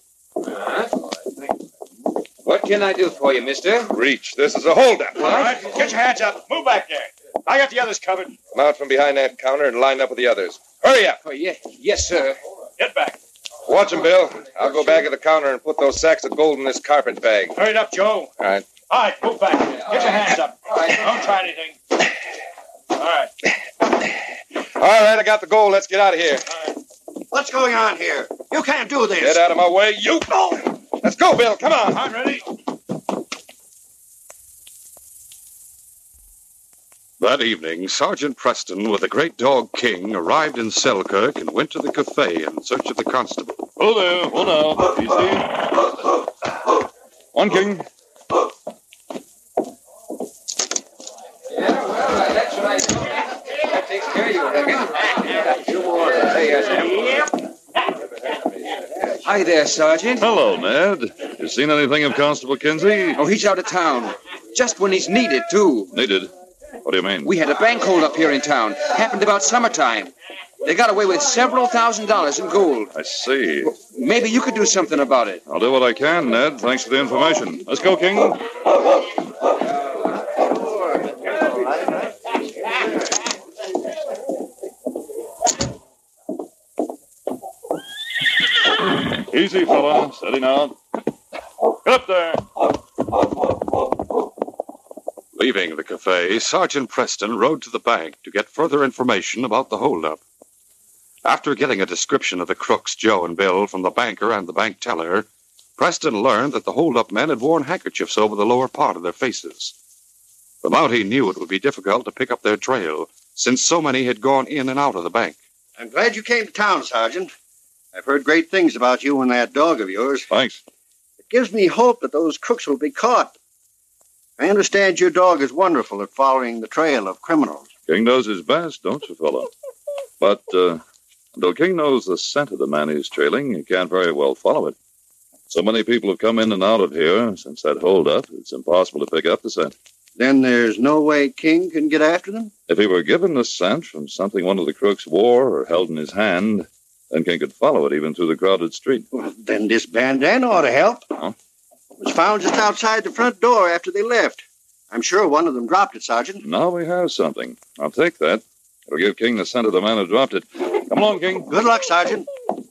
What can I do for you, mister? Reach. This is a holdup. All right, get your hands up. Move back there. I got the others covered. Come out from behind that counter and line up with the others. Hurry up. Oh, yeah. Yes, sir. Get back. Watch him, Bill. I'll go back at the counter and put those sacks of gold in this carpet bag. Hurry it up, Joe. All right. All right, move back. Get your hands up. All right. Don't try anything. All right. All right, I got the gold. Let's get out of here. All right. What's going on here? You can't do this. Get out of my way, you. Let's go, Bill. Come on. I'm ready. That evening, Sergeant Preston, with the great dog King, arrived in Selkirk and went to the cafe in search of the constable. Hold there. Hold on. Easy. On, King. Yeah, well, that's right. That takes care of you, Higgins. Two more. Hi there, Sergeant. Hello, Ned. You seen anything of Constable Kinsey? Oh, he's out of town. Just when he's needed, too. Needed? What do you mean? We had a bank hold up here in town. Happened about summertime. They got away with several $1,000s in gold. I see. Maybe you could do something about it. I'll do what I can, Ned. Thanks for the information. Let's go, King. Easy, fella. Steady now. Get up there. Leaving the cafe, Sergeant Preston rode to the bank to get further information about the holdup. After getting a description of the crooks, Joe and Bill, from the banker and the bank teller, Preston learned that the holdup men had worn handkerchiefs over the lower part of their faces. The Mountie knew it would be difficult to pick up their trail, since so many had gone in and out of the bank. I'm glad you came to town, Sergeant. I've heard great things about you and that dog of yours. Thanks. It gives me hope that those crooks will be caught. I understand your dog is wonderful at following the trail of criminals. King does his best, don't you, fella? But, though King knows the scent of the man he's trailing, he can't very well follow it. So many people have come in and out of here since that holdup, it's impossible to pick up the scent. Then there's no way King can get after them? If he were given the scent from something one of the crooks wore or held in his hand, then King could follow it even through the crowded street. Well, then this bandana ought to help. Huh? It was found just outside the front door after they left. I'm sure one of them dropped it, Sergeant. Now we have something. I'll take that. It'll give King the scent of the man who dropped it. Come along, King. Good luck, Sergeant.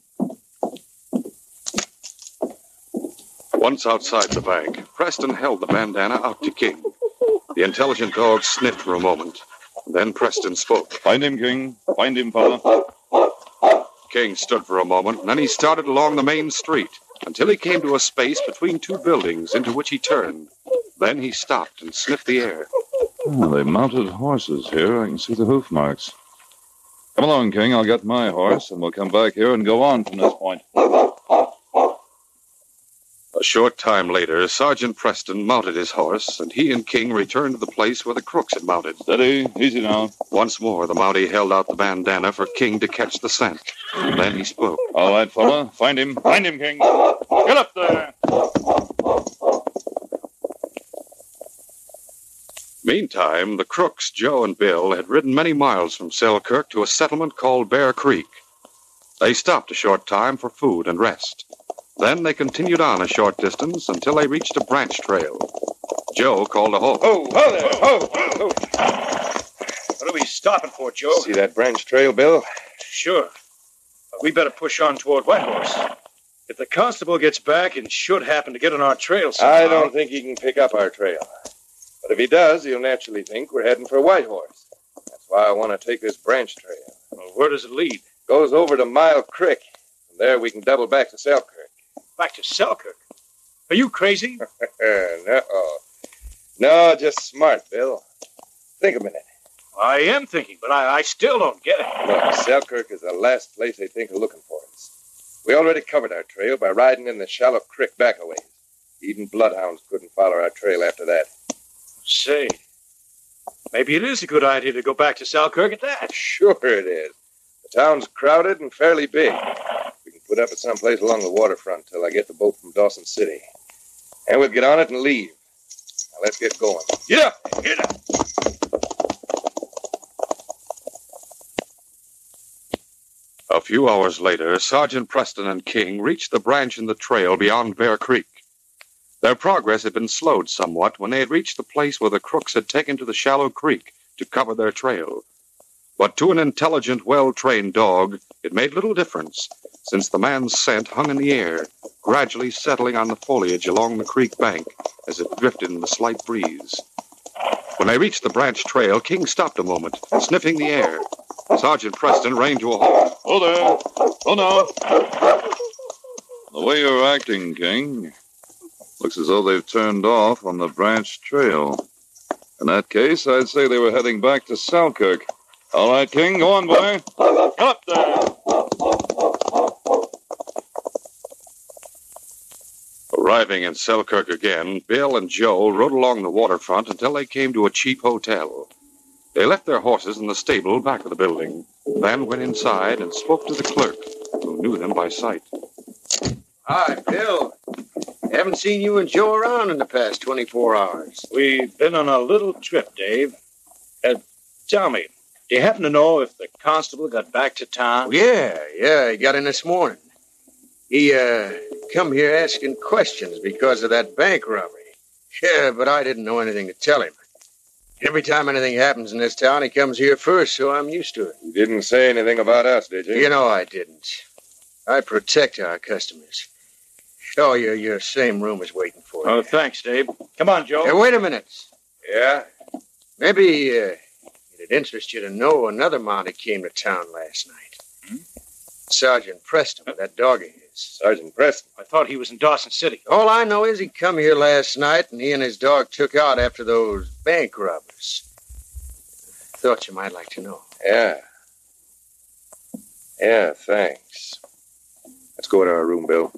Once outside the bank, Preston held the bandana out to King. The intelligent dog sniffed for a moment. Then Preston spoke. Find him, King. Find him, fella. King stood for a moment, and then he started along the main street until he came to a space between two buildings into which he turned. Then he stopped and sniffed the air. Oh, they mounted horses here. I can see the hoof marks. Come along, King. I'll get my horse, and we'll come back here and go on from this point. A short time later, Sergeant Preston mounted his horse, and he and King returned to the place where the crooks had mounted. Steady. Easy now. Once more, the Mountie held out the bandana for King to catch the scent. Then he spoke. All right, fella. Find him. Find him, King. Get up there. Meantime, the crooks, Joe and Bill, had ridden many miles from Selkirk to a settlement called Bear Creek. They stopped a short time for food and rest. Then they continued on a short distance until they reached a branch trail. Joe called a halt. Oh, ho there, ho, ho. What are we stopping for, Joe? See that branch trail, Bill? Sure. But we better push on toward Whitehorse. If the constable gets back and should happen to get on our trail somehow... I don't think he can pick up our trail. But if he does, he'll naturally think we're heading for Whitehorse. That's why I want to take this branch trail. Well, where does it lead? Goes over to Mile Creek. From there, we can double back to Selkirk. Back to Selkirk? Are you crazy? No, just smart, Bill. Think a minute. I am thinking, but I still don't get it. Look, Selkirk is the last place they think of looking for us. We already covered our trail by riding in the shallow creek back a ways. Even bloodhounds couldn't follow our trail after that. Say, maybe it is a good idea to go back to Selkirk at that. Sure it is. The town's crowded and fairly big. We can put up at some place along the waterfront till I get the boat from Dawson City. And we'll get on it and leave. Now let's get going. Get up! Get up! A few hours later, Sergeant Preston and King reached the branch in the trail beyond Bear Creek. Their progress had been slowed somewhat when they had reached the place where the crooks had taken to the shallow creek to cover their trail. But to an intelligent, well-trained dog, it made little difference, since the man's scent hung in the air, gradually settling on the foliage along the creek bank as it drifted in the slight breeze. When they reached the branch trail, King stopped a moment, sniffing the air. Sergeant Preston reined to a halt. Oh, there. Oh, no. The way you're acting, King, looks as though they've turned off on the branch trail. In that case, I'd say they were heading back to Selkirk. All right, King, go on, boy. Up there. Arriving in Selkirk again, Bill and Joe rode along the waterfront until they came to a cheap hotel. They left their horses in the stable back of the building, then went inside and spoke to the clerk, who knew them by sight. Hi, Bill. Haven't seen you and Joe around in the past 24 hours. We've been on a little trip, Dave. Tell me, do you happen to know if the constable got back to town? Yeah, he got in this morning. He, come here asking questions because of that bank robbery. Yeah, but I didn't know anything to tell him. Every time anything happens in this town, he comes here first, so I'm used to it. You didn't say anything about us, did you? You know I didn't. I protect our customers. Oh, your same room is waiting for you. Oh, thanks, Dave. Come on, Joe. Hey, wait a minute. Yeah? Maybe it'd interest you to know another Mountie came to town last night. Sergeant Preston, with that dog of his. Sergeant Preston? I thought he was in Dawson City. All I know is he come here last night, and he and his dog took out after those bank robbers. Thought you might like to know. Yeah, thanks. Let's go to our room, Bill.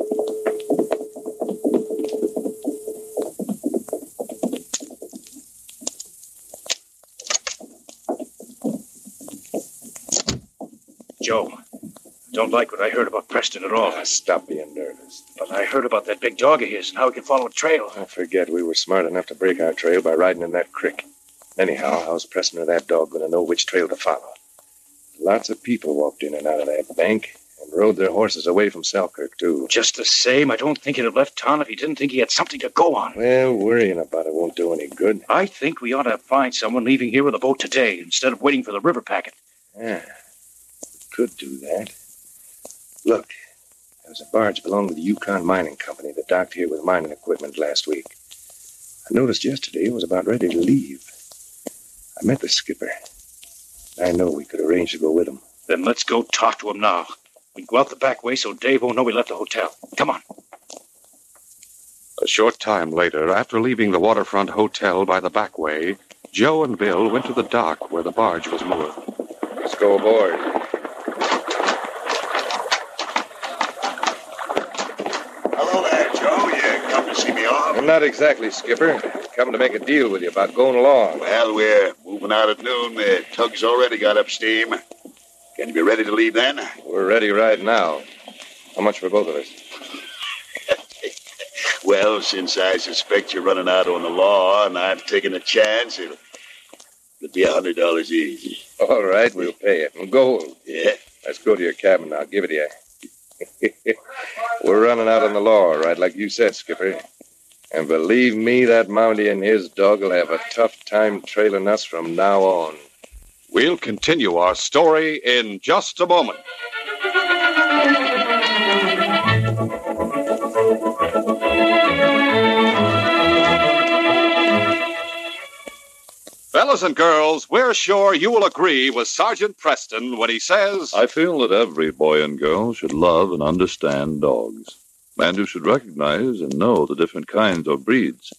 Joe, I don't like what I heard about Preston at all. Stop being nervous. But I heard about that big dog of his and how he can follow a trail. I forget we were smart enough to break our trail by riding in that creek. Anyhow, how's Preston or that dog going to know which trail to follow? Lots of people walked in and out of that bank and rode their horses away from Selkirk, too. Just the same, I don't think he'd have left town if he didn't think he had something to go on. Well, worrying about it won't do any good. I think we ought to find someone leaving here with a boat today instead of waiting for the river packet. Yeah, we could do that. Look, there was a barge belonging to the Yukon Mining Company that docked here with mining equipment last week. I noticed yesterday it was about ready to leave. I met the skipper. I know we could arrange to go with him. Then let's go talk to him now. We can go out the back way so Dave won't know we left the hotel. Come on. A short time later, after leaving the waterfront hotel by the back way, Joe and Bill went to the dock where the barge was moored. Let's go aboard. Hello there, Joe. You come to see me off? Well, not exactly, Skipper. Come to make a deal with you about going along. Well, we're moving out at noon. The tug's already got up steam. Can you be ready to leave then? We're ready right now. How much for both of us? Well, since I suspect you're running out on the law and I'm taking a chance, it'll be $100 easy. All right, we'll pay it in gold. Yeah. Let's go to your cabin. I'll give it to you. We're running out on the law, right like you said, Skipper. And believe me, that Mountie and his dog will have a tough time trailing us from now on. We'll continue our story in just a moment. Fellas and girls, we're sure you will agree with Sergeant Preston when he says, I feel that every boy and girl should love and understand dogs, and who should recognize and know the different kinds of breeds.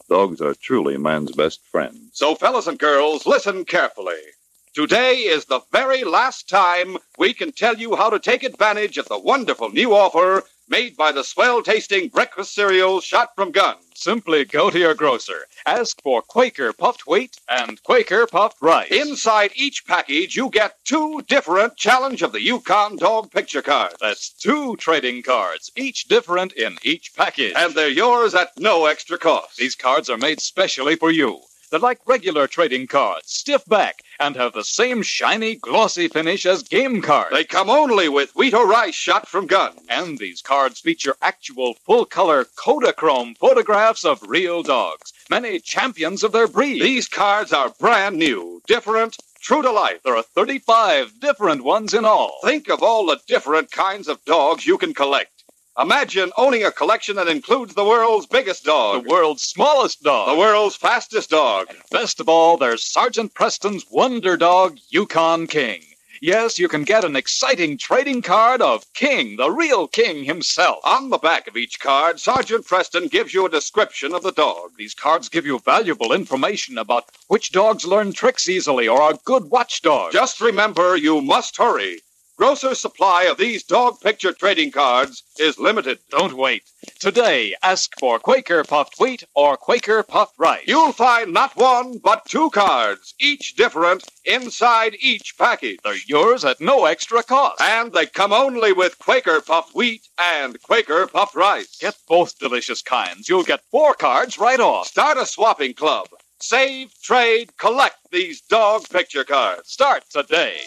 Dogs are truly man's best friend. So, fellas and girls, listen carefully. Today is the very last time we can tell you how to take advantage of the wonderful new offer made by the swell-tasting breakfast cereal shot from guns. Simply go to your grocer, ask for Quaker Puffed Wheat and Quaker Puffed Rice. Inside each package, you get 2 different Challenge of the Yukon Dog picture cards. That's 2 trading cards, each different in each package. And they're yours at no extra cost. These cards are made specially for you. They're like regular trading cards, stiff back, and have the same shiny, glossy finish as game cards. They come only with wheat or rice shot from guns. And these cards feature actual full-color Kodachrome photographs of real dogs, many champions of their breed. These cards are brand new, different, true to life. There are 35 different ones in all. Think of all the different kinds of dogs you can collect. Imagine owning a collection that includes the world's biggest dog, the world's smallest dog, the world's fastest dog. And best of all, there's Sergeant Preston's wonder dog, Yukon King. Yes, you can get an exciting trading card of King, the real King himself. On the back of each card, Sergeant Preston gives you a description of the dog. These cards give you valuable information about which dogs learn tricks easily or are good watchdogs. Just remember, you must hurry. Grocer's supply of these dog picture trading cards is limited. Don't wait. Today, ask for Quaker Puffed Wheat or Quaker Puffed Rice. You'll find not 1, but 2 cards, each different, inside each package. They're yours at no extra cost. And they come only with Quaker Puffed Wheat and Quaker Puffed Rice. Get both delicious kinds. You'll get 4 cards right off. Start a swapping club. Save, trade, collect these dog picture cards. Start today.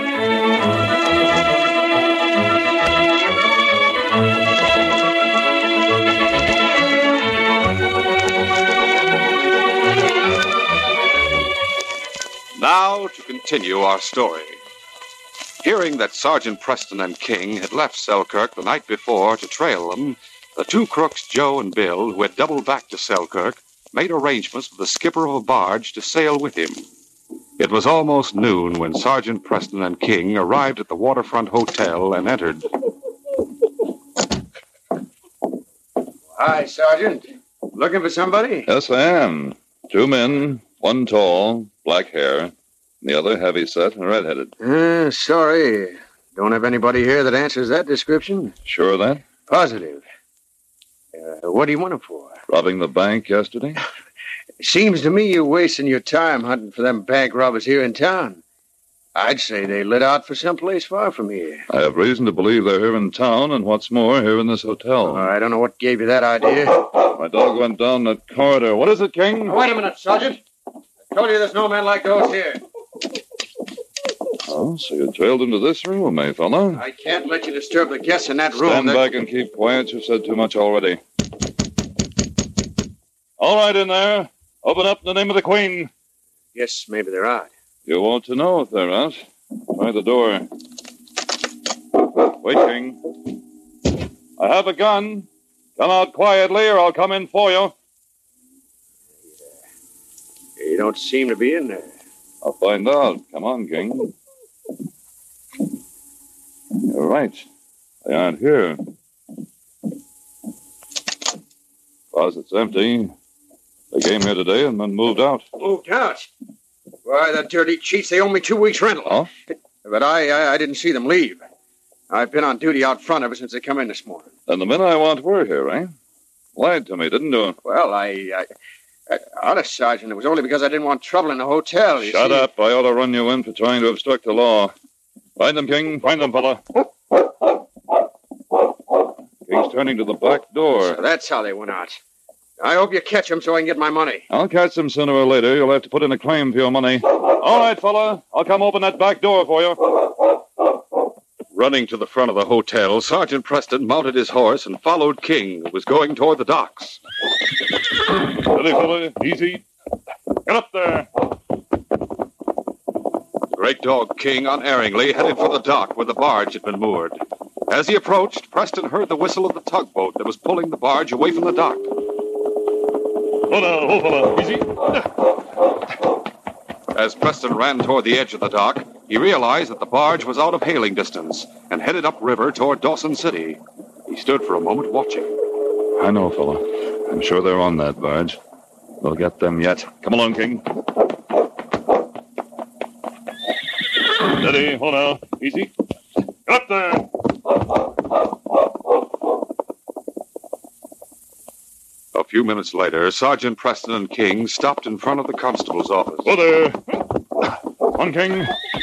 Now to continue our story. Hearing that Sergeant Preston and King had left Selkirk the night before to trail them, the 2 crooks, Joe and Bill, who had doubled back to Selkirk, made arrangements with the skipper of a barge to sail with him. It was almost noon when Sergeant Preston and King arrived at the waterfront hotel and entered. Hi, Sergeant. Looking for somebody? Yes, I am. 2 men, 1 tall, black hair, and the other heavy-set and red-headed. Sorry. Don't have anybody here that answers that description. Sure of that? Positive. What do you want them for? Robbing the bank yesterday? Seems to me you're wasting your time hunting for them bank robbers here in town. I'd say they lit out for someplace far from here. I have reason to believe they're here in town, and what's more, here in this hotel. I don't know what gave you that idea. My dog went down that corridor. What is it, King? Wait a minute, Sergeant. I told you there's no men like those here. Oh, so you trailed into this room, eh, fella? I can't let you disturb the guests in that room. Stand back and keep quiet. You've said too much already. All right, in there. Open up in the name of the Queen. Yes, maybe they're out. You want to know if they're out. Try the door. Wait, King. I have a gun. Come out quietly or I'll come in for you. You don't seem to be in there. I'll find out. Come on, King. You're right. They aren't here. Closet's empty. They came here today and then moved out. Moved out? Why, the dirty cheats, they owe me 2 weeks' rental. Oh? But I didn't see them leave. I've been on duty out front ever since they come in this morning. And the men I want were here, eh? Lied to me, didn't you? Well, honest, Sergeant, it was only because I didn't want trouble in the hotel. Shut up. I ought to run you in for trying to obstruct the law. Find them, King. Find them, fella. King's turning to the back door. So that's how they went out. I hope you catch them so I can get my money. I'll catch them sooner or later. You'll have to put in a claim for your money. All right, fella. I'll come open that back door for you. Running to the front of the hotel, Sergeant Preston mounted his horse and followed King, who was going toward the docks. Steady, fella. Easy. Get up there. The great dog King unerringly headed for the dock where the barge had been moored. As he approached, Preston heard the whistle of the tugboat that was pulling the barge away from the dock. Hold fella. Easy. As Preston ran toward the edge of the dock, he realized that the barge was out of hailing distance and headed upriver toward Dawson City. He stood for a moment watching. I know, fella. I'm sure they're on that barge. We'll get them yet. Come along, King. Steady, hold on. Easy. Get up there. A few minutes later, Sergeant Preston and King stopped in front of the constable's office. Hello there. On, King.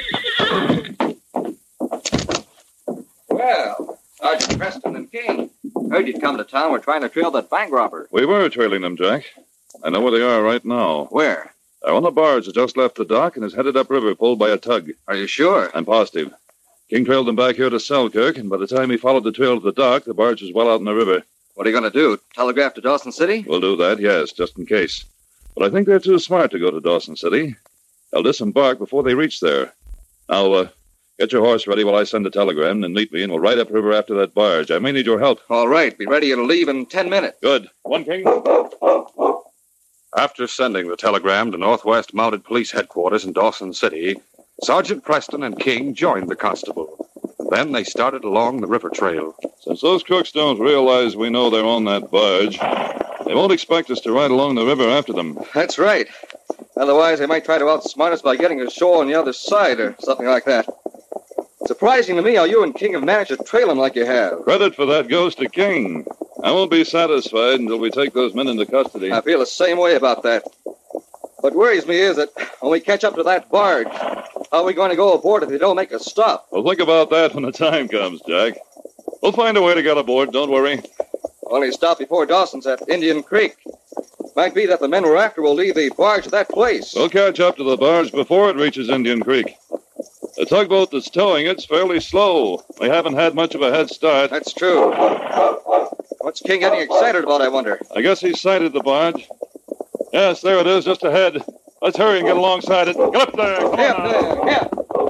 Well, Sergeant Preston and King. Heard you'd come to town. We're trying to trail that bank robber. We were trailing them, Jack. I know where they are right now. Where? They're on a barge that just left the dock and is headed upriver, pulled by a tug. Are you sure? I'm positive. King trailed them back here to Selkirk, and by the time he followed the trail to the dock, the barge was well out in the river. What are you going to do? Telegraph to Dawson City? We'll do that, yes, just in case. But I think they're too smart to go to Dawson City. They'll disembark before they reach there. Now, get your horse ready while I send a telegram, and meet me, and we'll ride upriver after that barge. I may need your help. All right. Be ready to leave in 10 minutes. Good. One, King. After sending the telegram to Northwest Mounted Police Headquarters in Dawson City, Sergeant Preston and King joined the constable. Then they started along the river trail. Since those crooks don't realize we know they're on that barge, they won't expect us to ride along the river after them. That's right. Otherwise, they might try to outsmart us by getting ashore on the other side or something like that. Surprising to me how you and King have managed to trail them like you have. Credit for that goes to King. I won't be satisfied until we take those men into custody. I feel the same way about that. What worries me is that when we catch up to that barge, how are we going to go aboard if they don't make us stop? Well, think about that when the time comes, Jack. We'll find a way to get aboard, don't worry. Only stop before Dawson's at Indian Creek. Might be that the men we're after will leave the barge at that place. We'll catch up to the barge before it reaches Indian Creek. The tugboat that's towing it's fairly slow. They haven't had much of a head start. That's true. What's King getting excited about, I wonder? I guess he sighted the barge. Yes, there it is, just ahead. Let's hurry and get alongside it. Get up there. Come on. Yeah.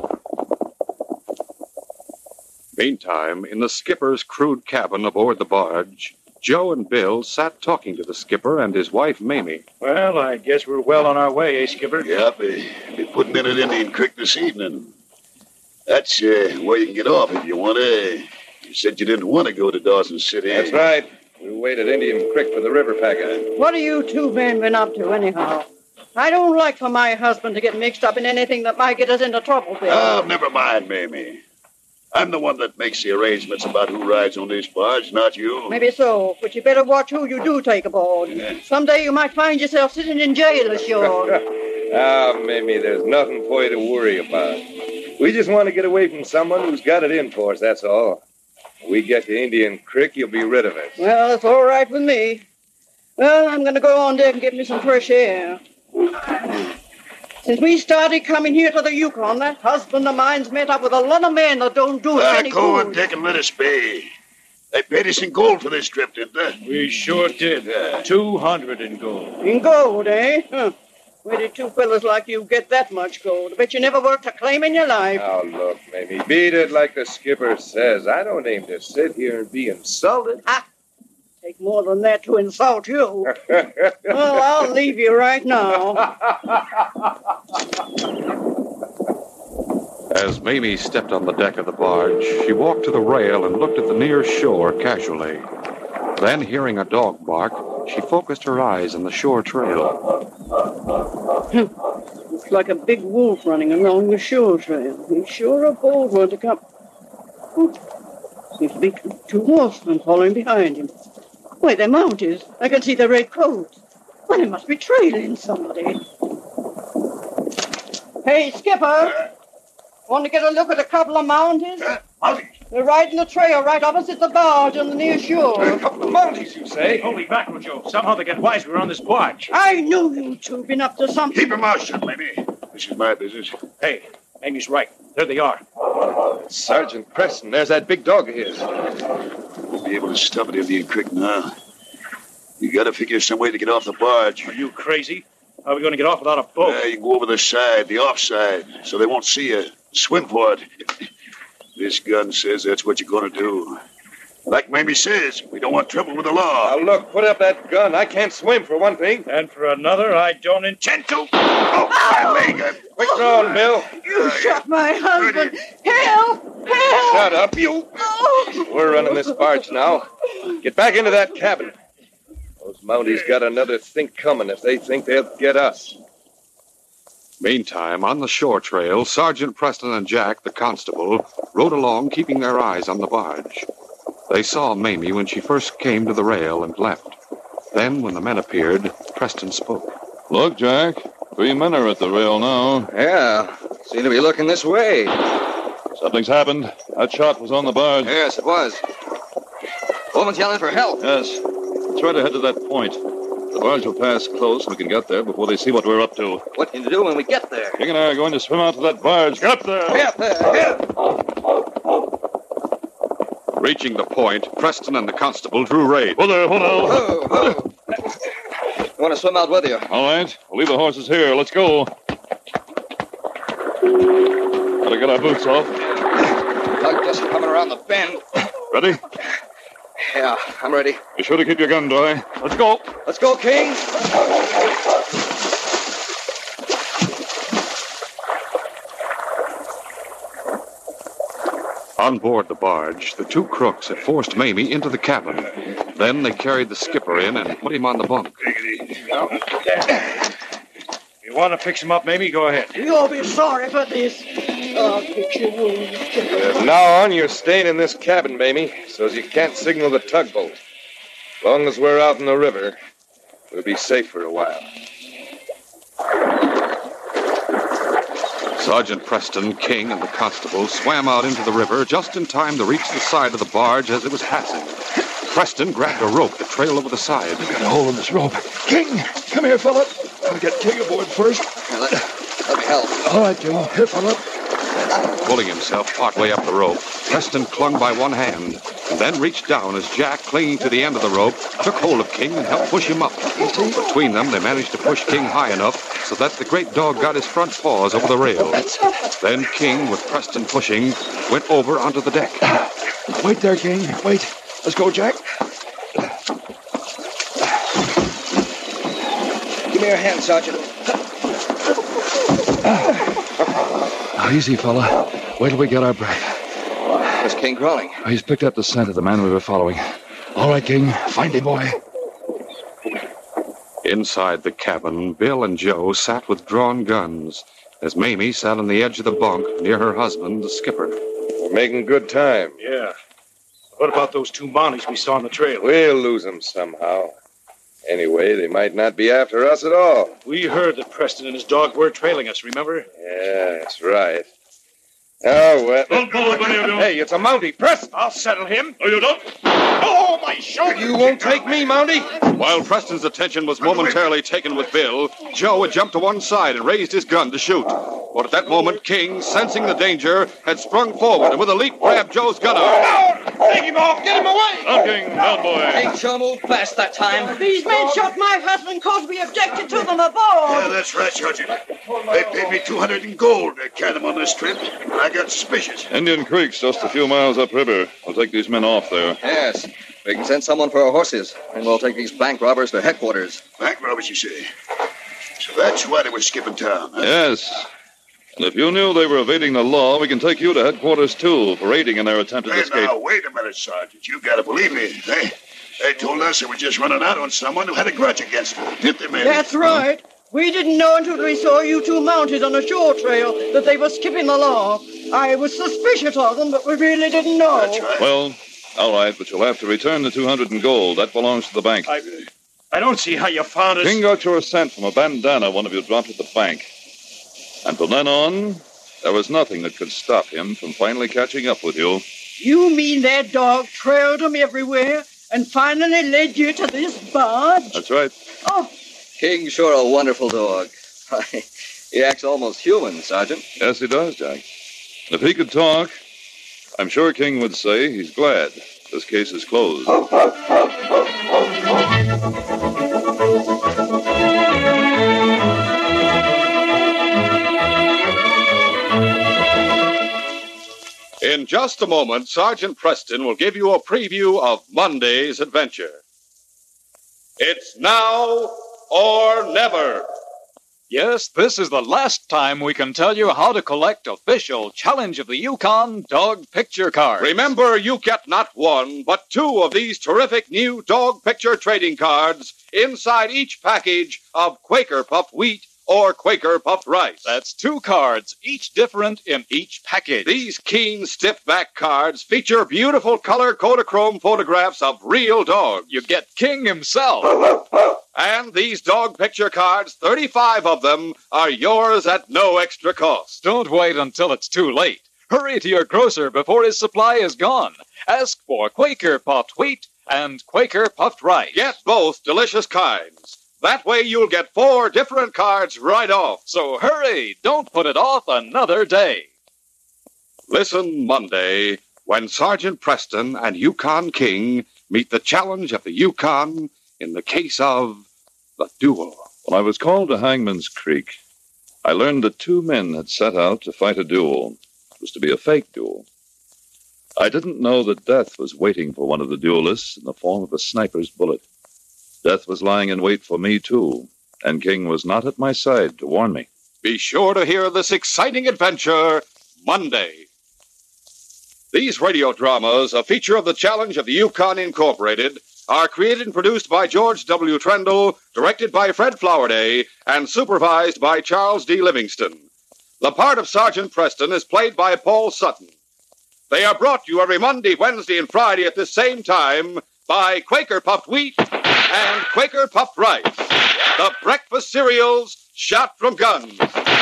Meantime, in the skipper's crude cabin aboard the barge, Joe and Bill sat talking to the skipper and his wife, Mamie. Well, I guess we're well on our way, eh, Skipper? Yeah, be putting in at Indian Creek this evening. That's where you can get off if you want to. You said you didn't want to go to Dawson City. That's right. We'll wait at Indian Creek for the river packet. What have you two men been up to, anyhow? I don't like for my husband to get mixed up in anything that might get us into trouble, Bill. Oh, never mind, Mamie. I'm the one that makes the arrangements about who rides on this barge, not you. Maybe so, but you better watch who you do take aboard. Someday you might find yourself sitting in jail ashore. Mamie, there's nothing for you to worry about. We just want to get away from someone who's got it in for us, that's all. When we get to Indian Creek, you'll be rid of it. Well, that's all right with me. Well, I'm going to go on deck and get me some fresh air. Since we started coming here to the Yukon, that husband of mine's met up with a lot of men that don't do us any Go good. on, Dick, and let us be. They paid us in gold for this trip, didn't they? We sure did. 200 in gold. In gold, eh? Huh. Where did two fellas like you get that much gold? I bet you never worked a claim in your life. Now, look, Mamie, beat it like the skipper says. I don't aim to sit here and be insulted. Take more than that to insult you. Well, I'll leave you right now. As Mamie stepped on the deck of the barge, she walked to the rail and looked at the near shore casually. Then, hearing a dog bark, she focused her eyes on the shore trail. Looks like a big wolf running along the shore trail. He's sure a bold one to come. Seems to be two horsemen following behind him. Why, they're mounties. I can see the red coats. Well, they must be trailing somebody. Hey, Skipper! Want to get a look at a couple of mounties? They're riding the trail right opposite the barge on the near shore. A couple of mounties, you say? Holy mackerel, Joe. Somehow they get wise we're on this barge. I knew you two been up to something. Keep your mouth shut, Mamie. This is my business. Hey, Mamie's right. There they are. Sergeant Preston, there's that big dog of his. Won't be able to stop it Indian Creek now. You gotta figure some way to get off the barge. Are you crazy? How are we going to get off without a boat? You can go over the side, the offside, so they won't see you. Swim for it. This gun says that's what you're going to do. Like Mamie says, we don't want trouble with the law. Now, look, put up that gun. I can't swim, for one thing. And for another, I don't intend to. Oh, my leg. Quick drawn, Bill. You shot my husband. Help! Help! Shut up, you. We're running this barge now. Get back into that cabin. Those Mounties got another think coming if they think they'll get us. Meantime, on the shore trail, Sergeant Preston and Jack, the constable, rode along, keeping their eyes on the barge. They saw Mamie when she first came to the rail and left. Then, when the men appeared, Preston spoke. Look, Jack. 3 men are at the rail now. Yeah, seem to be looking this way. Something's happened. That shot was on the barge. Yes, it was. Woman's yelling for help. Yes. Let's try to head to that point. The barge will pass close. We can get there before they see what we're up to. What can you do when we get there? King and I are going to swim out to that barge. Get up there! Get there! Reaching the point, Preston and the constable drew rein. Hold there, hold on. Oh. I want to swim out with you. All right. We'll leave the horses here. Let's go. Gotta get our boots off. Tug just coming around the bend. Ready? Yeah, I'm ready. Be sure to keep your gun dry. Let's go. Let's go, King. On board the barge, the 2 crooks had forced Mamie into the cabin. Then they carried the skipper in and put him on the bunk. You want to fix him up, maybe? Go ahead. You'll be sorry for this. I'll fix your wounds. From now on, you're staying in this cabin, Mamie, so as you can't signal the tugboat. As long as we're out in the river, we'll be safe for a while. Sergeant Preston, King, and the constable swam out into the river just in time to reach the side of the barge as it was passing. Preston grabbed a rope to trail over the side. I got a hold of this rope. King, come here, fella. I'll get King aboard first. Let me help. All right, King. Here, fella. Pulling himself partway up the rope, Preston clung by one hand and then reached down as Jack, clinging to the end of the rope, took hold of King and helped push him up. Between them, they managed to push King high enough so that the great dog got his front paws over the rail. Then King, with Preston pushing, went over onto the deck. Wait there, King. Wait. Let's go, Jack. Give me your hand, Sergeant. Now, easy, fella. Wait till we get our breath. Where's King crawling? He's picked up the scent of the man we were following. All right, King. Find him, boy. Inside the cabin, Bill and Joe sat with drawn guns as Mamie sat on the edge of the bunk near her husband, the skipper. We're making good time. Yeah. What about those 2 Mounties we saw on the trail? We'll lose them somehow. Anyway, they might not be after us at all. We heard that Preston and his dog were trailing us, remember? Yeah, that's right. Oh, well. Don't pull it, what are you doing? Hey, it's a Mountie. Preston! I'll settle him. No, you don't. Oh, my shoulder! You won't take me, Mountie? While Preston's attention was momentarily taken with Bill, Joe had jumped to one side and raised his gun to shoot. But at that moment, King, sensing the danger, had sprung forward and with a leap grabbed Joe's gun out. Take him off! Get him away! Down, King. Down, boy. King sure moved fast that time. These men shot my husband because we objected to them aboard. Yeah, that's right, Sergeant. They paid me 200 in gold to carry them on this trip. I got suspicious. Indian Creek's just a few miles upriver. We'll take these men off there. Yes. We can send someone for our horses, and we'll take these bank robbers to headquarters. Bank robbers, you say? So that's why they were skipping town, huh? Yes. And if you knew they were evading the law, we can take you to headquarters, too, for aiding in their attempted Hey, escape. now, wait a minute, Sergeant. You gotta believe me. They told us they were just running out on someone who had a grudge against them. Didn't they, Mary? That's right. We didn't know until we saw you 2 mounted on a shore trail that they were skipping the law. I was suspicious of them, but we really didn't know. That's right. Well, all right, but you'll have to return the 200 in gold. That belongs to the bank. I don't see how you found us. King got your scent from a bandana one of you dropped at the bank. And from then on, there was nothing that could stop him from finally catching up with you. You mean that dog trailed them everywhere and finally led you to this barge? That's right. Oh, King's sure a wonderful dog. He acts almost human, Sergeant. Yes, he does, Jack. And if he could talk, I'm sure King would say he's glad this case is closed. In just a moment, Sergeant Preston will give you a preview of Monday's adventure. It's now or never. Yes, this is the last time we can tell you how to collect official Challenge of the Yukon dog picture cards. Remember, you get not one, but two of these terrific new dog picture trading cards inside each package of Quaker Puffed Wheat or Quaker Puffed Rice. That's two cards, each different in each package. These keen, stiff-back cards feature beautiful color Kodachrome photographs of real dogs. You get King himself. And these dog picture cards, 35 of them, are yours at no extra cost. Don't wait until it's too late. Hurry to your grocer before his supply is gone. Ask for Quaker Puffed Wheat and Quaker Puffed Rice. Get both delicious kinds. That way you'll get 4 different cards right off. So hurry, don't put it off another day. Listen Monday when Sergeant Preston and Yukon King meet the challenge of the Yukon in the case of the duel. When I was called to Hangman's Creek, I learned that 2 men had set out to fight a duel. It was to be a fake duel. I didn't know that death was waiting for one of the duelists in the form of a sniper's bullet. Death was lying in wait for me, too, and King was not at my side to warn me. Be sure to hear this exciting adventure Monday. These radio dramas, a feature of the Challenge of the Yukon Incorporated, are created and produced by George W. Trendle, directed by Fred Flowerday, and supervised by Charles D. Livingston. The part of Sergeant Preston is played by Paul Sutton. They are brought to you every Monday, Wednesday, and Friday at the same time by Quaker Puffed Wheat and Quaker Puffed Rice, the breakfast cereals shot from guns.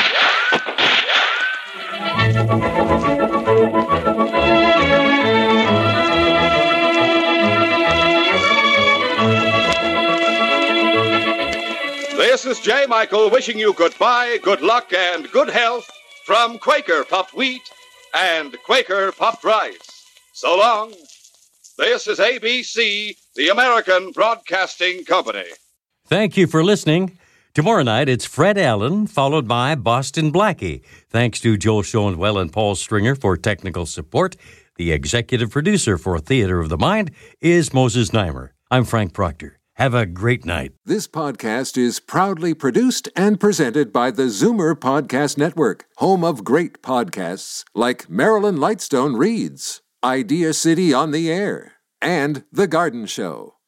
This is J. Michael wishing you goodbye, good luck, and good health from Quaker Puffed Wheat and Quaker Puffed Rice. So long. This is ABC, the American Broadcasting Company. Thank you for listening. Tomorrow night, it's Fred Allen, followed by Boston Blackie. Thanks to Joel Schoenwell and Paul Stringer for technical support. The executive producer for Theater of the Mind is Moses Neimer. I'm Frank Proctor. Have a great night. This podcast is proudly produced and presented by the Zoomer Podcast Network, home of great podcasts like Marilyn Lightstone Reads, Idea City on the Air, and The Garden Show.